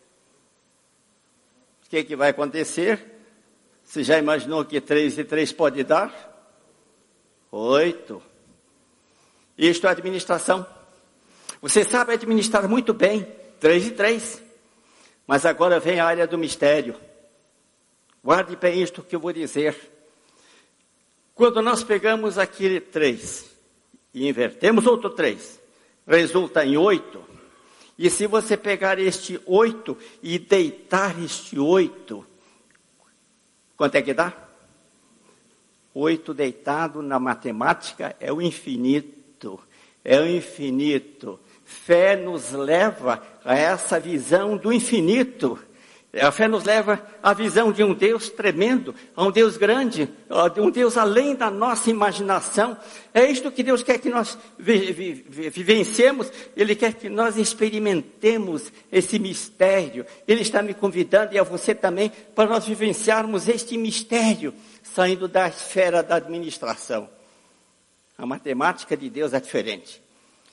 O que, que vai acontecer? Você já imaginou que três e três pode dar? oito. Isto é administração. Você sabe administrar muito bem. três e três. Mas agora vem a área do mistério. Guarde bem isto que eu vou dizer. Quando nós pegamos aquele três e invertemos outro três, resulta em oito. E se você pegar este oito e deitar este oito, quanto é que dá? oito deitado na matemática é o infinito. É o infinito. Fé nos leva a essa visão do infinito. A fé nos leva à visão de um Deus tremendo, a um Deus grande, a um Deus além da nossa imaginação. É isto que Deus quer que nós vi, vi, vi, vivenciemos. Ele quer que nós experimentemos esse mistério. Ele está me convidando, e a você também, para nós vivenciarmos este mistério, saindo da esfera da administração. A matemática de Deus é diferente.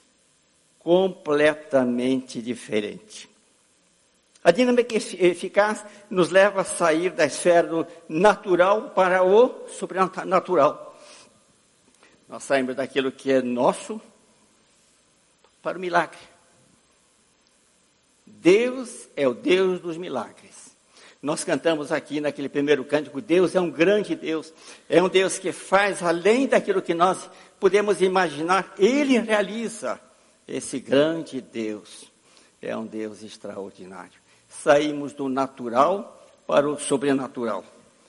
Completamente diferente. A dinâmica eficaz nos leva a sair da esfera do natural para o sobrenatural. Nós saímos daquilo que é nosso para o milagre. Deus é o Deus dos milagres. Nós cantamos aqui naquele primeiro cântico, Deus é um grande Deus. É um Deus que faz além daquilo que nós podemos imaginar. Ele realiza. Esse grande Deus é um Deus extraordinário. Saímos do natural para o sobrenatural.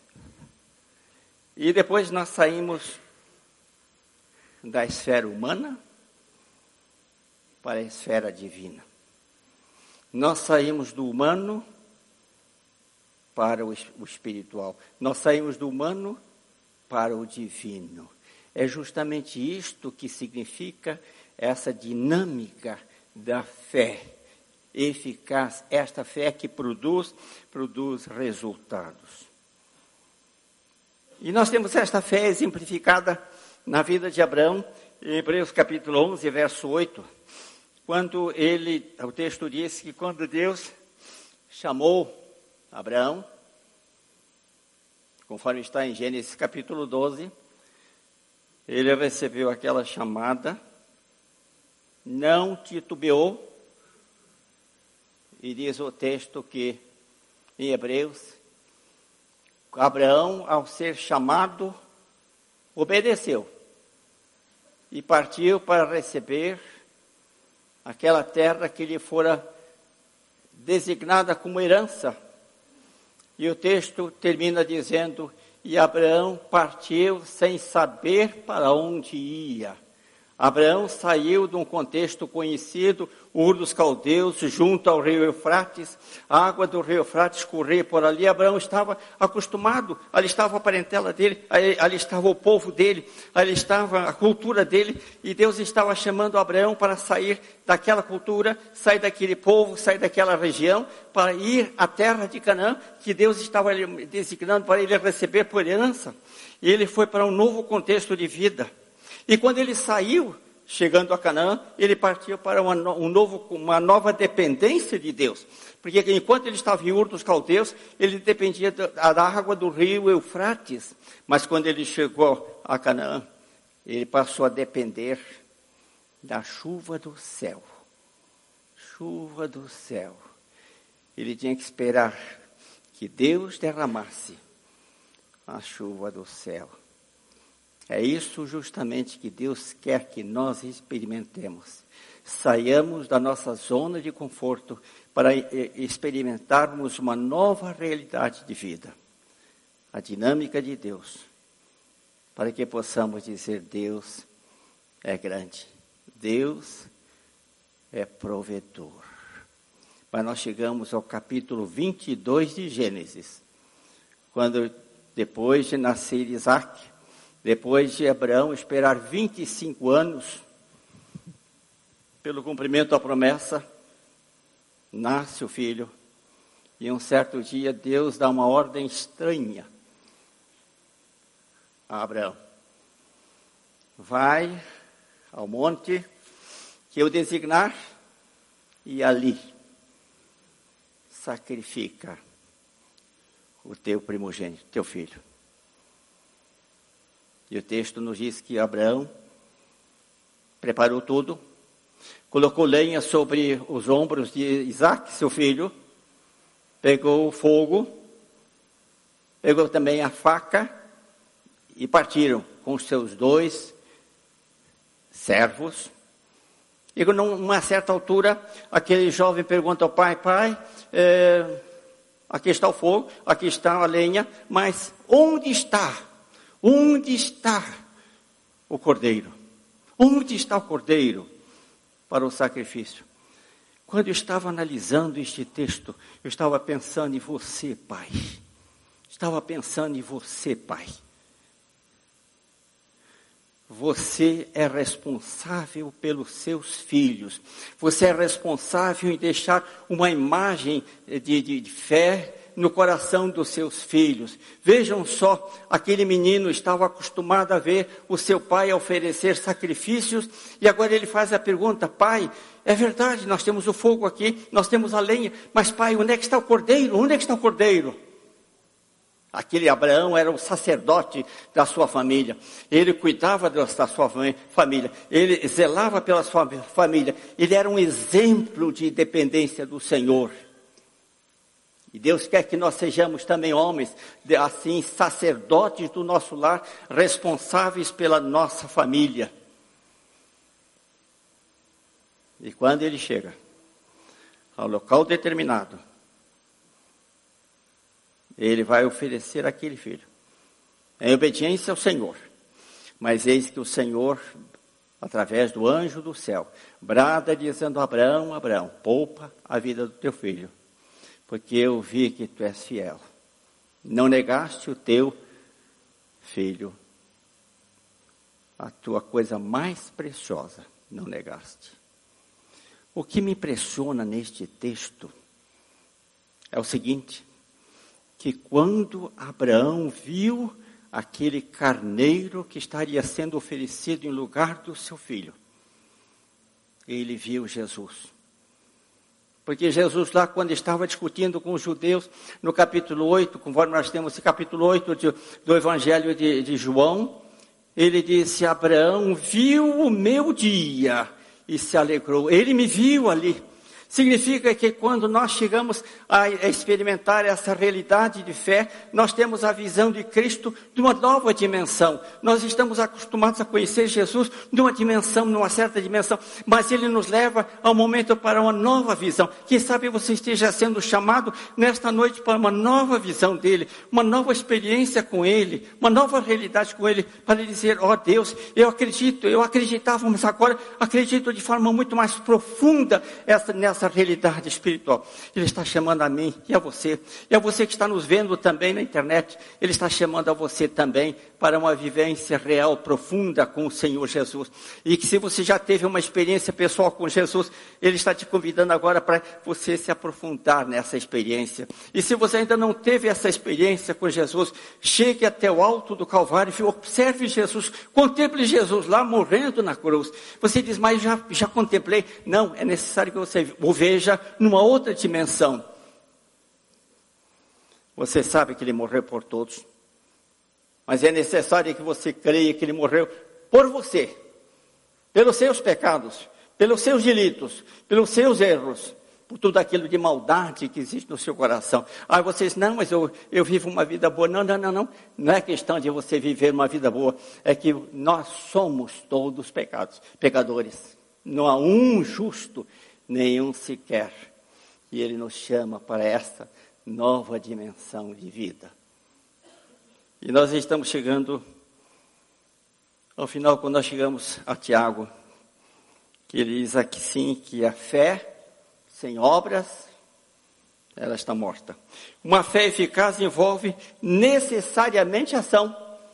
E depois nós saímos da esfera humana para a esfera divina. Nós saímos do humano para o espiritual. Nós saímos do humano para o divino. É justamente isto que significa essa dinâmica da fé eficaz, esta fé que produz, produz resultados. E nós temos esta fé exemplificada na vida de Abraão, em Hebreus capítulo onze, verso oito, quando ele, o texto diz que quando Deus chamou Abraão, conforme está em Gênesis capítulo doze, ele recebeu aquela chamada, não titubeou, e diz o texto que, em Hebreus, Abraão, ao ser chamado, obedeceu, e partiu para receber aquela terra que lhe fora designada como herança. E o texto termina dizendo: e Abraão partiu sem saber para onde ia. Abraão saiu de um contexto conhecido, Ur dos Caldeus, junto ao rio Eufrates. A água do rio Eufrates corria por ali. Abraão estava acostumado, ali estava a parentela dele, ali, ali estava o povo dele, ali estava a cultura dele. E Deus estava chamando Abraão para sair daquela cultura, sair daquele povo, sair daquela região, para ir à terra de Canaã, que Deus estava designando para ele receber por herança. E ele foi para um novo contexto de vida. E quando ele saiu, chegando a Canaã, ele partiu para uma, um novo, uma nova dependência de Deus. Porque enquanto ele estava em Ur dos Caldeus, ele dependia da, da água do rio Eufrates. Mas quando ele chegou a Canaã, ele passou a depender da chuva do céu. Chuva do céu. Ele tinha que esperar que Deus derramasse a chuva do céu. É isso justamente que Deus quer que nós experimentemos. Saiamos da nossa zona de conforto para experimentarmos uma nova realidade de vida. A dinâmica de Deus. Para que possamos dizer: Deus é grande. Deus é provedor. Mas nós chegamos ao capítulo vinte e dois de Gênesis. Quando, depois de nascer Isaac, depois de Abraão esperar vinte e cinco anos pelo cumprimento da promessa, nasce o filho. E um certo dia Deus dá uma ordem estranha a Abraão. Vai ao monte que eu designar e ali sacrifica o teu primogênito, teu filho. E o texto nos diz que Abraão preparou tudo, colocou lenha sobre os ombros de Isaac, seu filho, pegou o fogo, pegou também a faca e partiram com os seus dois servos. E numa certa altura, aquele jovem pergunta ao pai: pai, é, aqui está o fogo, aqui está a lenha, mas onde está? Onde está o cordeiro? Onde está o cordeiro para o sacrifício? Quando eu estava analisando este texto, eu estava pensando em você, pai. Estava pensando em você, pai. Você é responsável pelos seus filhos. Você é responsável em deixar uma imagem de, de, de fé no coração dos seus filhos. Vejam só, aquele menino estava acostumado a ver o seu pai oferecer sacrifícios, e agora ele faz a pergunta: pai, é verdade, nós temos o fogo aqui, nós temos a lenha, mas pai, onde é que está o cordeiro? Onde é que está o cordeiro? Aquele Abraão era o sacerdote da sua família. Ele cuidava da sua família. Ele zelava pela sua família. Ele era um exemplo de dependência do Senhor. E Deus quer que nós sejamos também homens, assim, sacerdotes do nosso lar, responsáveis pela nossa família. E quando ele chega ao local determinado, ele vai oferecer aquele filho, em obediência ao Senhor. Mas eis que o Senhor, através do anjo do céu, brada dizendo: Abraão, Abraão, poupa a vida do teu filho, porque eu vi que tu és fiel. Não negaste o teu filho, a tua coisa mais preciosa, não negaste. O que me impressiona neste texto é o seguinte: que quando Abraão viu aquele carneiro que estaria sendo oferecido em lugar do seu filho, ele viu Jesus. Porque Jesus lá, quando estava discutindo com os judeus, no capítulo oito, conforme nós temos esse capítulo oito de, do Evangelho de, de João, ele disse: Abraão viu o meu dia e se alegrou. Ele me viu ali. Significa que quando nós chegamos a experimentar essa realidade de fé, nós temos a visão de Cristo de uma nova dimensão. Nós estamos acostumados a conhecer Jesus de uma dimensão, numa certa dimensão, mas Ele nos leva ao momento para uma nova visão. Quem sabe você esteja sendo chamado nesta noite para uma nova visão dEle, uma nova experiência com Ele, uma nova realidade com Ele, para dizer, ó Deus, eu acredito, eu acreditava, mas agora acredito de forma muito mais profunda essa, nessa realidade espiritual. Ele está chamando a mim e a você, e a você que está nos vendo também na internet, Ele está chamando a você também para uma vivência real, profunda com o Senhor Jesus. E que se você já teve uma experiência pessoal com Jesus, Ele está te convidando agora para você se aprofundar nessa experiência. E se você ainda não teve essa experiência com Jesus, chegue até o alto do Calvário, observe Jesus, contemple Jesus lá morrendo na cruz. Você diz, mas já, já contemplei. Não, é necessário que você o veja numa outra dimensão. Você sabe que Ele morreu por todos, mas é necessário que você creia que Ele morreu por você, pelos seus pecados, pelos seus delitos, pelos seus erros, por tudo aquilo de maldade que existe no seu coração. Ah, vocês, não, mas eu, eu vivo uma vida boa. Não, não, não, não. Não é questão de você viver uma vida boa. É que nós somos todos pecados, pecadores. Não há um justo, nenhum sequer. E Ele nos chama para essa nova dimensão de vida. E nós estamos chegando ao final, quando nós chegamos a Tiago, que ele diz aqui sim, que a fé sem obras, ela está morta. Uma fé eficaz envolve necessariamente ação.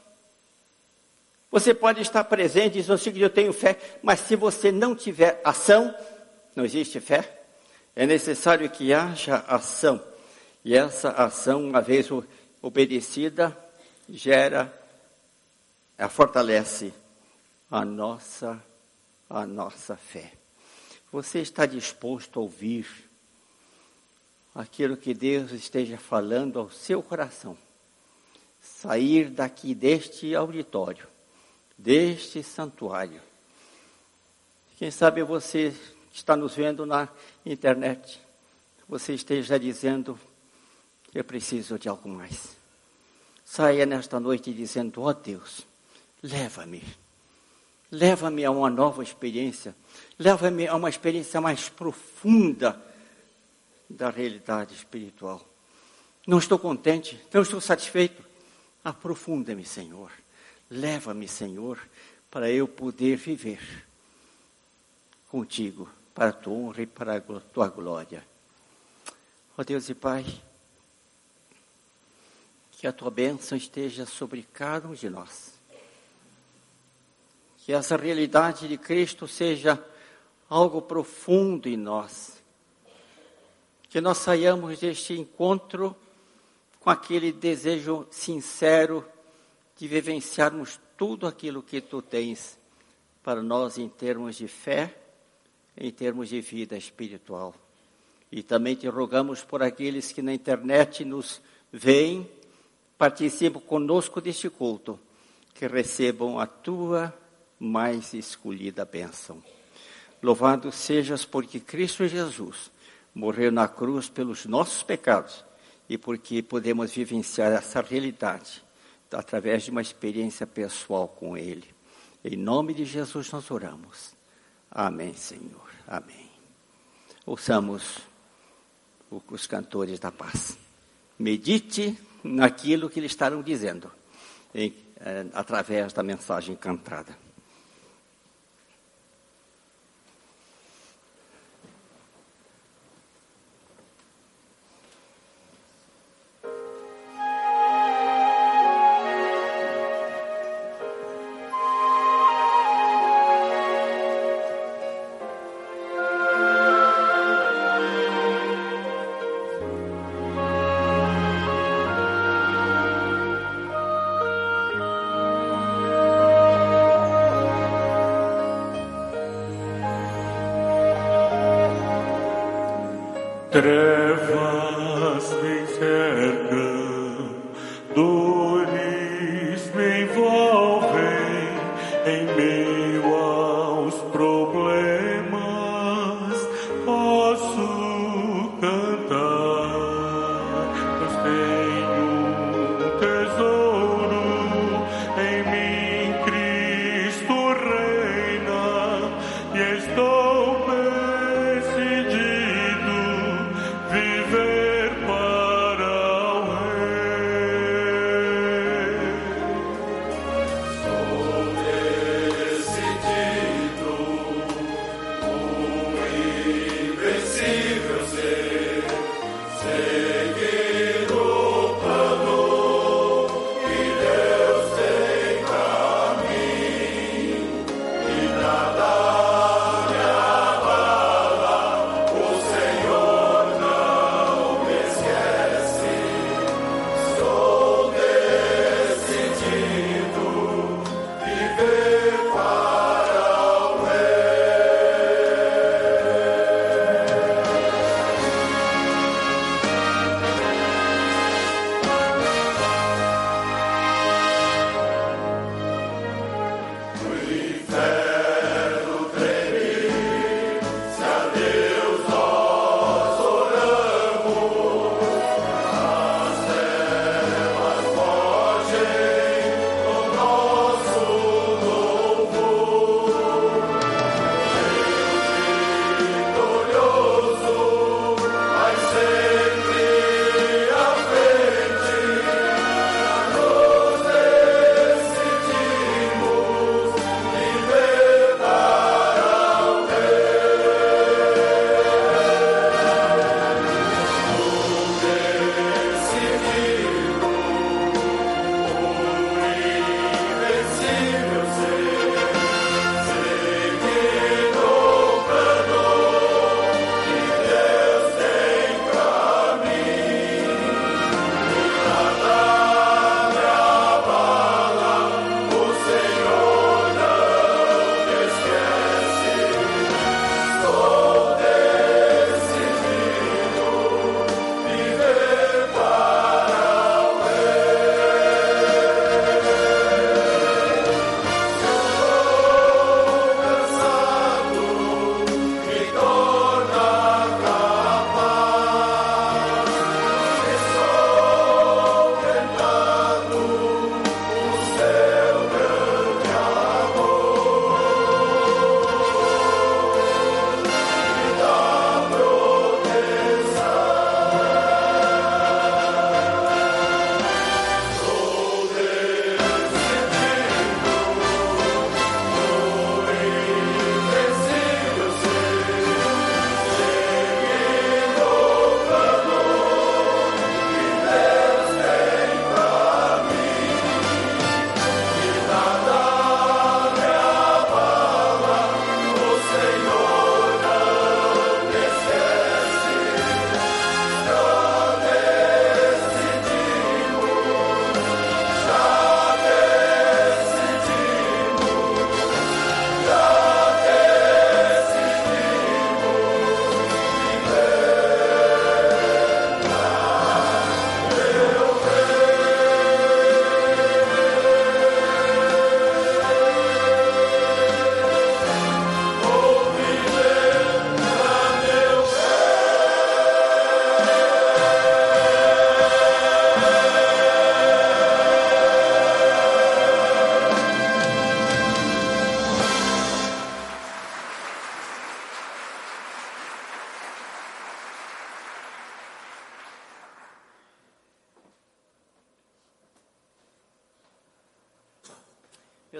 Você pode estar presente e dizer, não sei que eu tenho fé, mas se você não tiver ação, não existe fé. É necessário que haja ação. E essa ação, uma vez obedecida, gera, a fortalece a nossa, a nossa fé. Você está disposto a ouvir aquilo que Deus esteja falando ao seu coração? Sair daqui deste auditório, deste santuário. Quem sabe você está nos vendo na internet, você esteja dizendo, eu preciso de algo mais. Saia nesta noite dizendo, ó Deus, leva-me. Leva-me a uma nova experiência. Leva-me a uma experiência mais profunda da realidade espiritual. Não estou contente, não estou satisfeito. Aprofunda-me, Senhor. Leva-me, Senhor, para eu poder viver contigo, para a tua honra e para a tua glória. Ó Deus e Pai, que a tua bênção esteja sobre cada um de nós. Que essa realidade de Cristo seja algo profundo em nós. Que nós saiamos deste encontro com aquele desejo sincero de vivenciarmos tudo aquilo que tu tens para nós em termos de fé, em termos de vida espiritual. E também te rogamos por aqueles que na internet nos veem, participam conosco deste culto, que recebam a tua mais escolhida bênção. Louvado sejas porque Cristo Jesus morreu na cruz pelos nossos pecados e porque podemos vivenciar essa realidade através de uma experiência pessoal com Ele. Em nome de Jesus nós oramos. Amém, Senhor. Amém. Ouçamos os cantores da paz. Medite naquilo que eles estarão dizendo, em, eh, através da mensagem cantada. Trevas me cercam, dores me envolvem, em meio aos problemas posso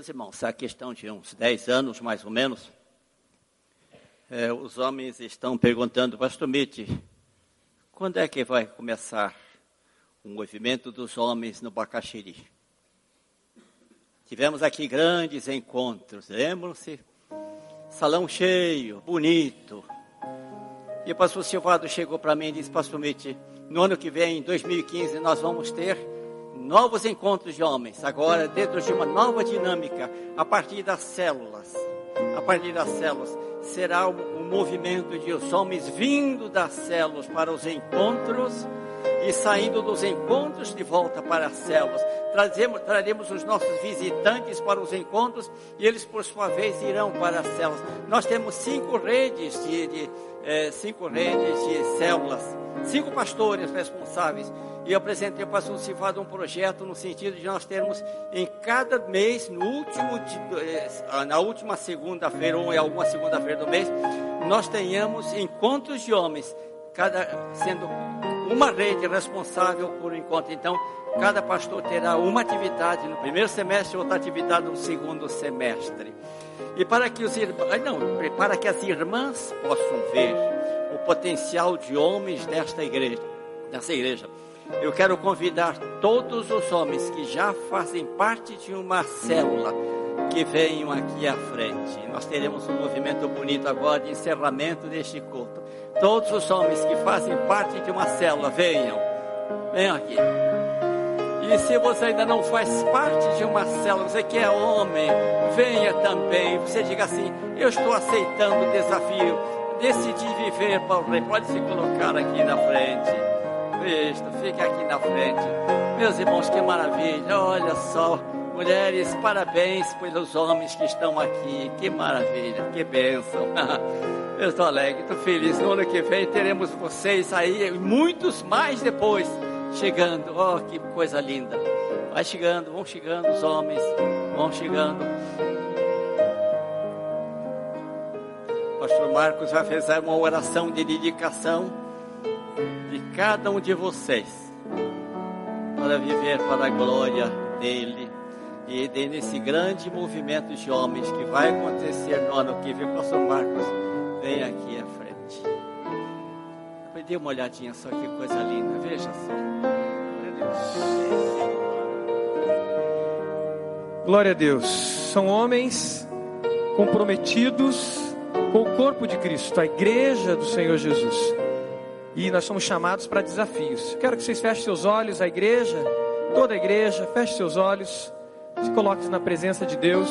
Meus irmãos, a questão de uns dez anos, mais ou menos, é, os homens estão perguntando, pastor Mitch, quando é que vai começar o movimento dos homens no Bacaxiri? Tivemos aqui grandes encontros, lembram-se? Salão cheio, bonito. E o pastor Silvado chegou para mim e disse, pastor Mitch, no ano que vem, em dois mil e quinze, nós vamos ter novos encontros de homens, agora dentro de uma nova dinâmica, a partir das células. A partir das células, será um, um movimento de os homens vindo das células para os encontros e saindo dos encontros de volta para as células. Trazemos, traremos os nossos visitantes para os encontros e eles, por sua vez, irão para as células. Nós temos cinco redes de, de eh, cinco redes de células, cinco pastores responsáveis. E eu apresentei para o pastor Silvado um projeto no sentido de nós termos em cada mês, no último, na última segunda-feira ou em alguma segunda-feira do mês, nós tenhamos encontros de homens, cada, sendo uma rede responsável por encontro. Então, cada pastor terá uma atividade no primeiro semestre e outra atividade no segundo semestre. E para que, os irmãos, não, para que as irmãs possam ver o potencial de homens desta igreja, dessa igreja, eu quero convidar todos os homens que já fazem parte de uma célula que venham aqui à frente. Nós teremos um movimento bonito agora de encerramento deste culto. Todos os homens que fazem parte de uma célula, venham. Venham aqui. E se você ainda não faz parte de uma célula, você que é homem, venha também. Você diga assim, eu estou aceitando o desafio. Decidi viver para o Rei. Pode se colocar aqui na frente. Cristo, fique aqui na frente. Meus irmãos, que maravilha. Olha só, mulheres, parabéns pelos homens que estão aqui. Que maravilha, que bênção. Eu estou alegre, estou feliz. No ano que vem teremos vocês aí, muitos mais depois, chegando. Oh, que coisa linda. Vai chegando, vão chegando os homens, vão chegando. O pastor Marcos vai fazer uma oração de dedicação de cada um de vocês para viver para a glória dele e de, nesse grande movimento de homens que vai acontecer no ano que vem. Pastor Marcos, vem aqui à frente. Dê uma olhadinha só, que coisa linda, veja só. Glória a Deus. São homens comprometidos com o corpo de Cristo, a igreja do Senhor Jesus. E nós somos chamados para desafios. Quero que vocês fechem seus olhos, a igreja, toda a igreja, feche seus olhos, se coloque na presença de Deus.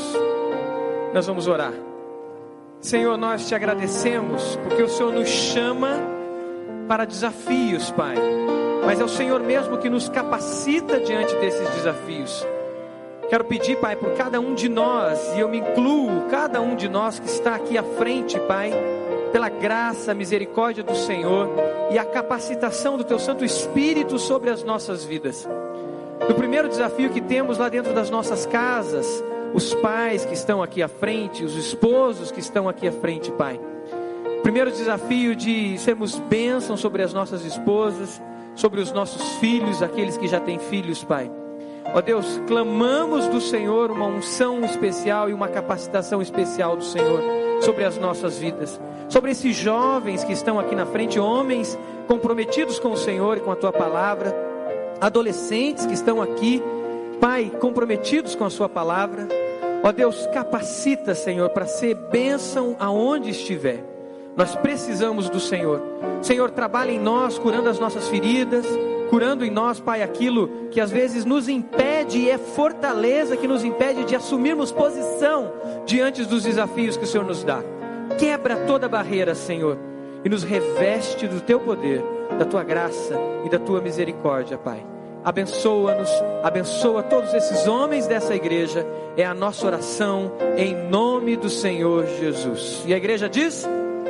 Nós vamos orar. Senhor, nós te agradecemos, porque o Senhor nos chama para desafios, Pai. Mas é o Senhor mesmo que nos capacita diante desses desafios. Quero pedir, Pai, por cada um de nós, e eu me incluo, cada um de nós que está aqui à frente, Pai, pela graça, misericórdia do Senhor e a capacitação do Teu Santo Espírito sobre as nossas vidas. No primeiro desafio que temos lá dentro das nossas casas, os pais que estão aqui à frente, os esposos que estão aqui à frente, Pai. Primeiro desafio de sermos bênção sobre as nossas esposas, sobre os nossos filhos, aqueles que já têm filhos, Pai. Ó Deus, clamamos do Senhor uma unção especial e uma capacitação especial do Senhor sobre as nossas vidas, sobre esses jovens que estão aqui na frente, homens comprometidos com o Senhor e com a Tua Palavra, adolescentes que estão aqui, Pai, comprometidos com a Sua Palavra. Ó Deus, capacita, Senhor, para ser bênção aonde estiver. Nós precisamos do Senhor. Senhor, trabalha em nós, curando as nossas feridas, curando em nós, Pai, aquilo que às vezes nos impede, e é fortaleza que nos impede de assumirmos posição diante dos desafios que o Senhor nos dá. Quebra toda barreira, Senhor, e nos reveste do Teu poder, da Tua graça e da Tua misericórdia, Pai. Abençoa-nos, abençoa todos esses homens dessa igreja, é a nossa oração em nome do Senhor Jesus. E a igreja diz: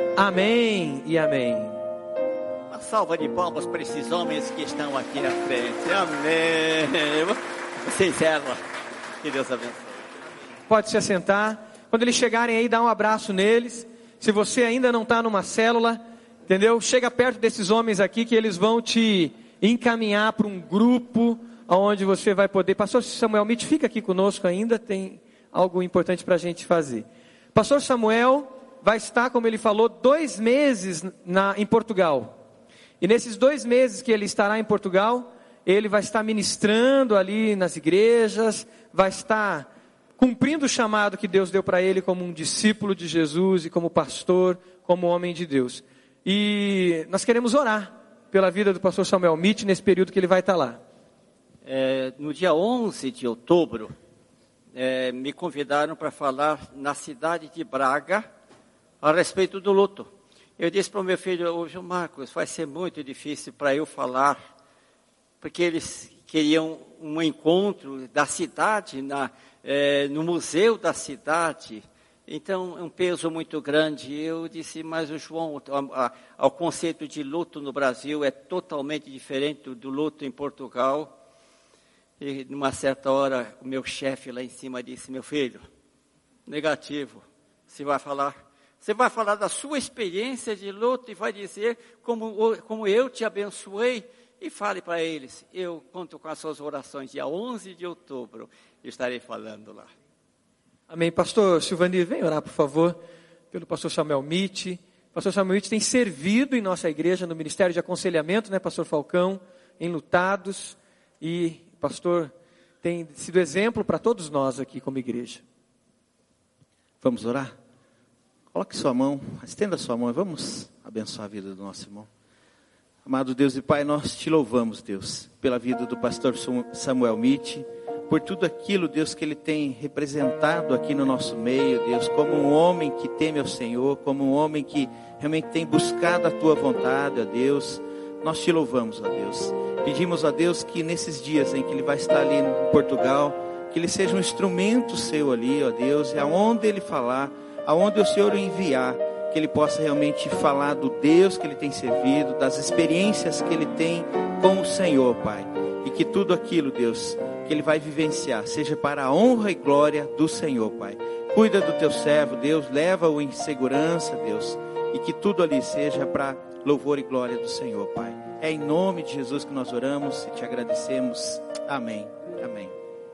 amém e amém. Uma salva de palmas para esses homens que estão aqui na frente. Amém. Você encerra. Que Deus abençoe. Pode se assentar. Quando eles chegarem aí, dá um abraço neles. Se você ainda não está numa célula, entendeu? Chega perto desses homens aqui que eles vão te encaminhar para um grupo onde você vai poder. Pastor Samuel Mitch, fica aqui conosco ainda. Tem algo importante para a gente fazer. Pastor Samuel vai estar, como ele falou, dois meses na, em Portugal. E nesses dois meses que ele estará em Portugal, ele vai estar ministrando ali nas igrejas, vai estar cumprindo o chamado que Deus deu para ele como um discípulo de Jesus e como pastor, como homem de Deus. E nós queremos orar pela vida do pastor Samuel Mitch nesse período que ele vai estar lá. É, no dia onze de outubro, é, me convidaram para falar na cidade de Braga a respeito do luto. Eu disse para o meu filho, hoje, Marcos, vai ser muito difícil para eu falar, porque eles queriam um encontro da cidade, na, é, no museu da cidade. Então, é um peso muito grande. Eu disse, mas o João, a, a, o conceito de luto no Brasil é totalmente diferente do, do luto em Portugal. E, numa certa hora, o meu chefe lá em cima disse, meu filho, negativo, você vai falar, você vai falar da sua experiência de luto e vai dizer como, como eu te abençoei. E fale para eles, eu conto com as suas orações, dia onze de outubro, eu estarei falando lá. Amém. Pastor Silvanir, vem orar, por favor, pelo pastor Samuel Mitch. Pastor Samuel Mitch tem servido em nossa igreja no Ministério de Aconselhamento, né, pastor Falcão, enlutados, e o pastor tem sido exemplo para todos nós aqui como igreja. Vamos orar? Coloque sua mão, estenda sua mão e vamos abençoar a vida do nosso irmão. Amado Deus e Pai, nós te louvamos, Deus, pela vida do pastor Samuel Mitch, por tudo aquilo, Deus, que ele tem representado aqui no nosso meio, Deus, como um homem que teme ao Senhor, como um homem que realmente tem buscado a Tua vontade, ó Deus. Nós te louvamos, ó Deus. Pedimos, ó Deus, que nesses dias em que ele vai estar ali em Portugal, que ele seja um instrumento seu ali, ó Deus, e aonde ele falar, aonde o Senhor o enviar, que ele possa realmente falar do Deus que ele tem servido, das experiências que ele tem com o Senhor, Pai. E que tudo aquilo, Deus, que ele vai vivenciar, seja para a honra e glória do Senhor, Pai. Cuida do teu servo, Deus, leva-o em segurança, Deus. E que tudo ali seja para louvor e glória do Senhor, Pai. É em nome de Jesus que nós oramos e te agradecemos. Amém. Amém.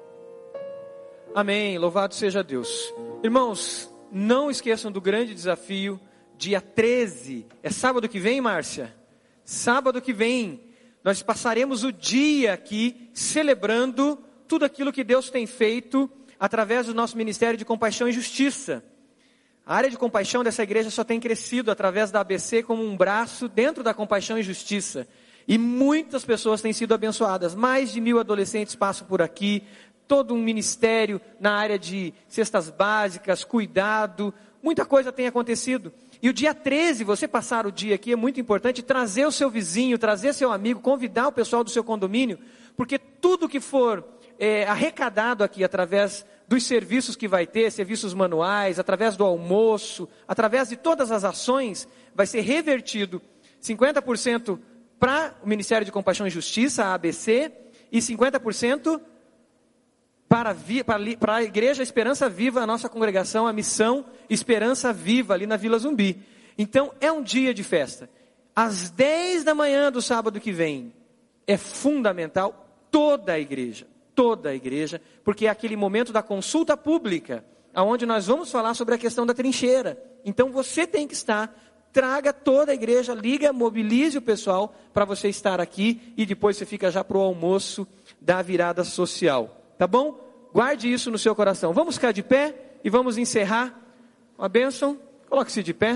Amém. Louvado seja Deus. Irmãos, não esqueçam do grande desafio. Dia treze, é sábado que vem, Márcia? Sábado que vem, nós passaremos o dia aqui celebrando tudo aquilo que Deus tem feito através do nosso Ministério de Compaixão e Justiça. A área de compaixão dessa igreja só tem crescido através da A B C como um braço dentro da Compaixão e Justiça. E muitas pessoas têm sido abençoadas. Mais de mil adolescentes passam por aqui. Todo um ministério na área de cestas básicas, cuidado. Muita coisa tem acontecido. E o dia treze, você passar o dia aqui, é muito importante trazer o seu vizinho, trazer seu amigo, convidar o pessoal do seu condomínio, porque tudo que for é, arrecadado aqui através dos serviços que vai ter, serviços manuais, através do almoço, através de todas as ações, vai ser revertido cinquenta por cento para o Ministério de Compaixão e Justiça, a A B C, e cinquenta por cento Para, para, para a Igreja Esperança Viva, a nossa congregação, a missão Esperança Viva, ali na Vila Zumbi. Então, é um dia de festa. Às dez da manhã do sábado que vem, é fundamental toda a igreja, toda a igreja, porque é aquele momento da consulta pública, onde nós vamos falar sobre a questão da trincheira. Então, você tem que estar, traga toda a igreja, liga, mobilize o pessoal, para você estar aqui, e depois você fica já para o almoço da virada social. Tá bom? Guarde isso no seu coração. Vamos ficar de pé e vamos encerrar com a bênção. Coloque-se de pé.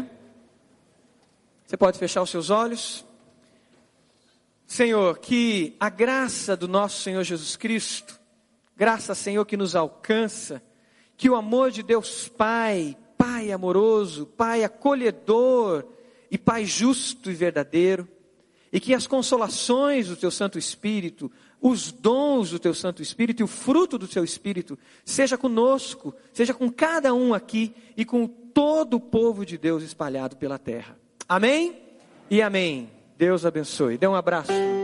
Você pode fechar os seus olhos. Senhor, que a graça do nosso Senhor Jesus Cristo, graça, Senhor, que nos alcança, que o amor de Deus Pai, Pai amoroso, Pai acolhedor e Pai justo e verdadeiro, e que as consolações do Teu Santo Espírito, os dons do Teu Santo Espírito e o fruto do Teu Espírito, seja conosco, seja com cada um aqui e com todo o povo de Deus espalhado pela terra. Amém e amém. Deus abençoe. Dê um abraço.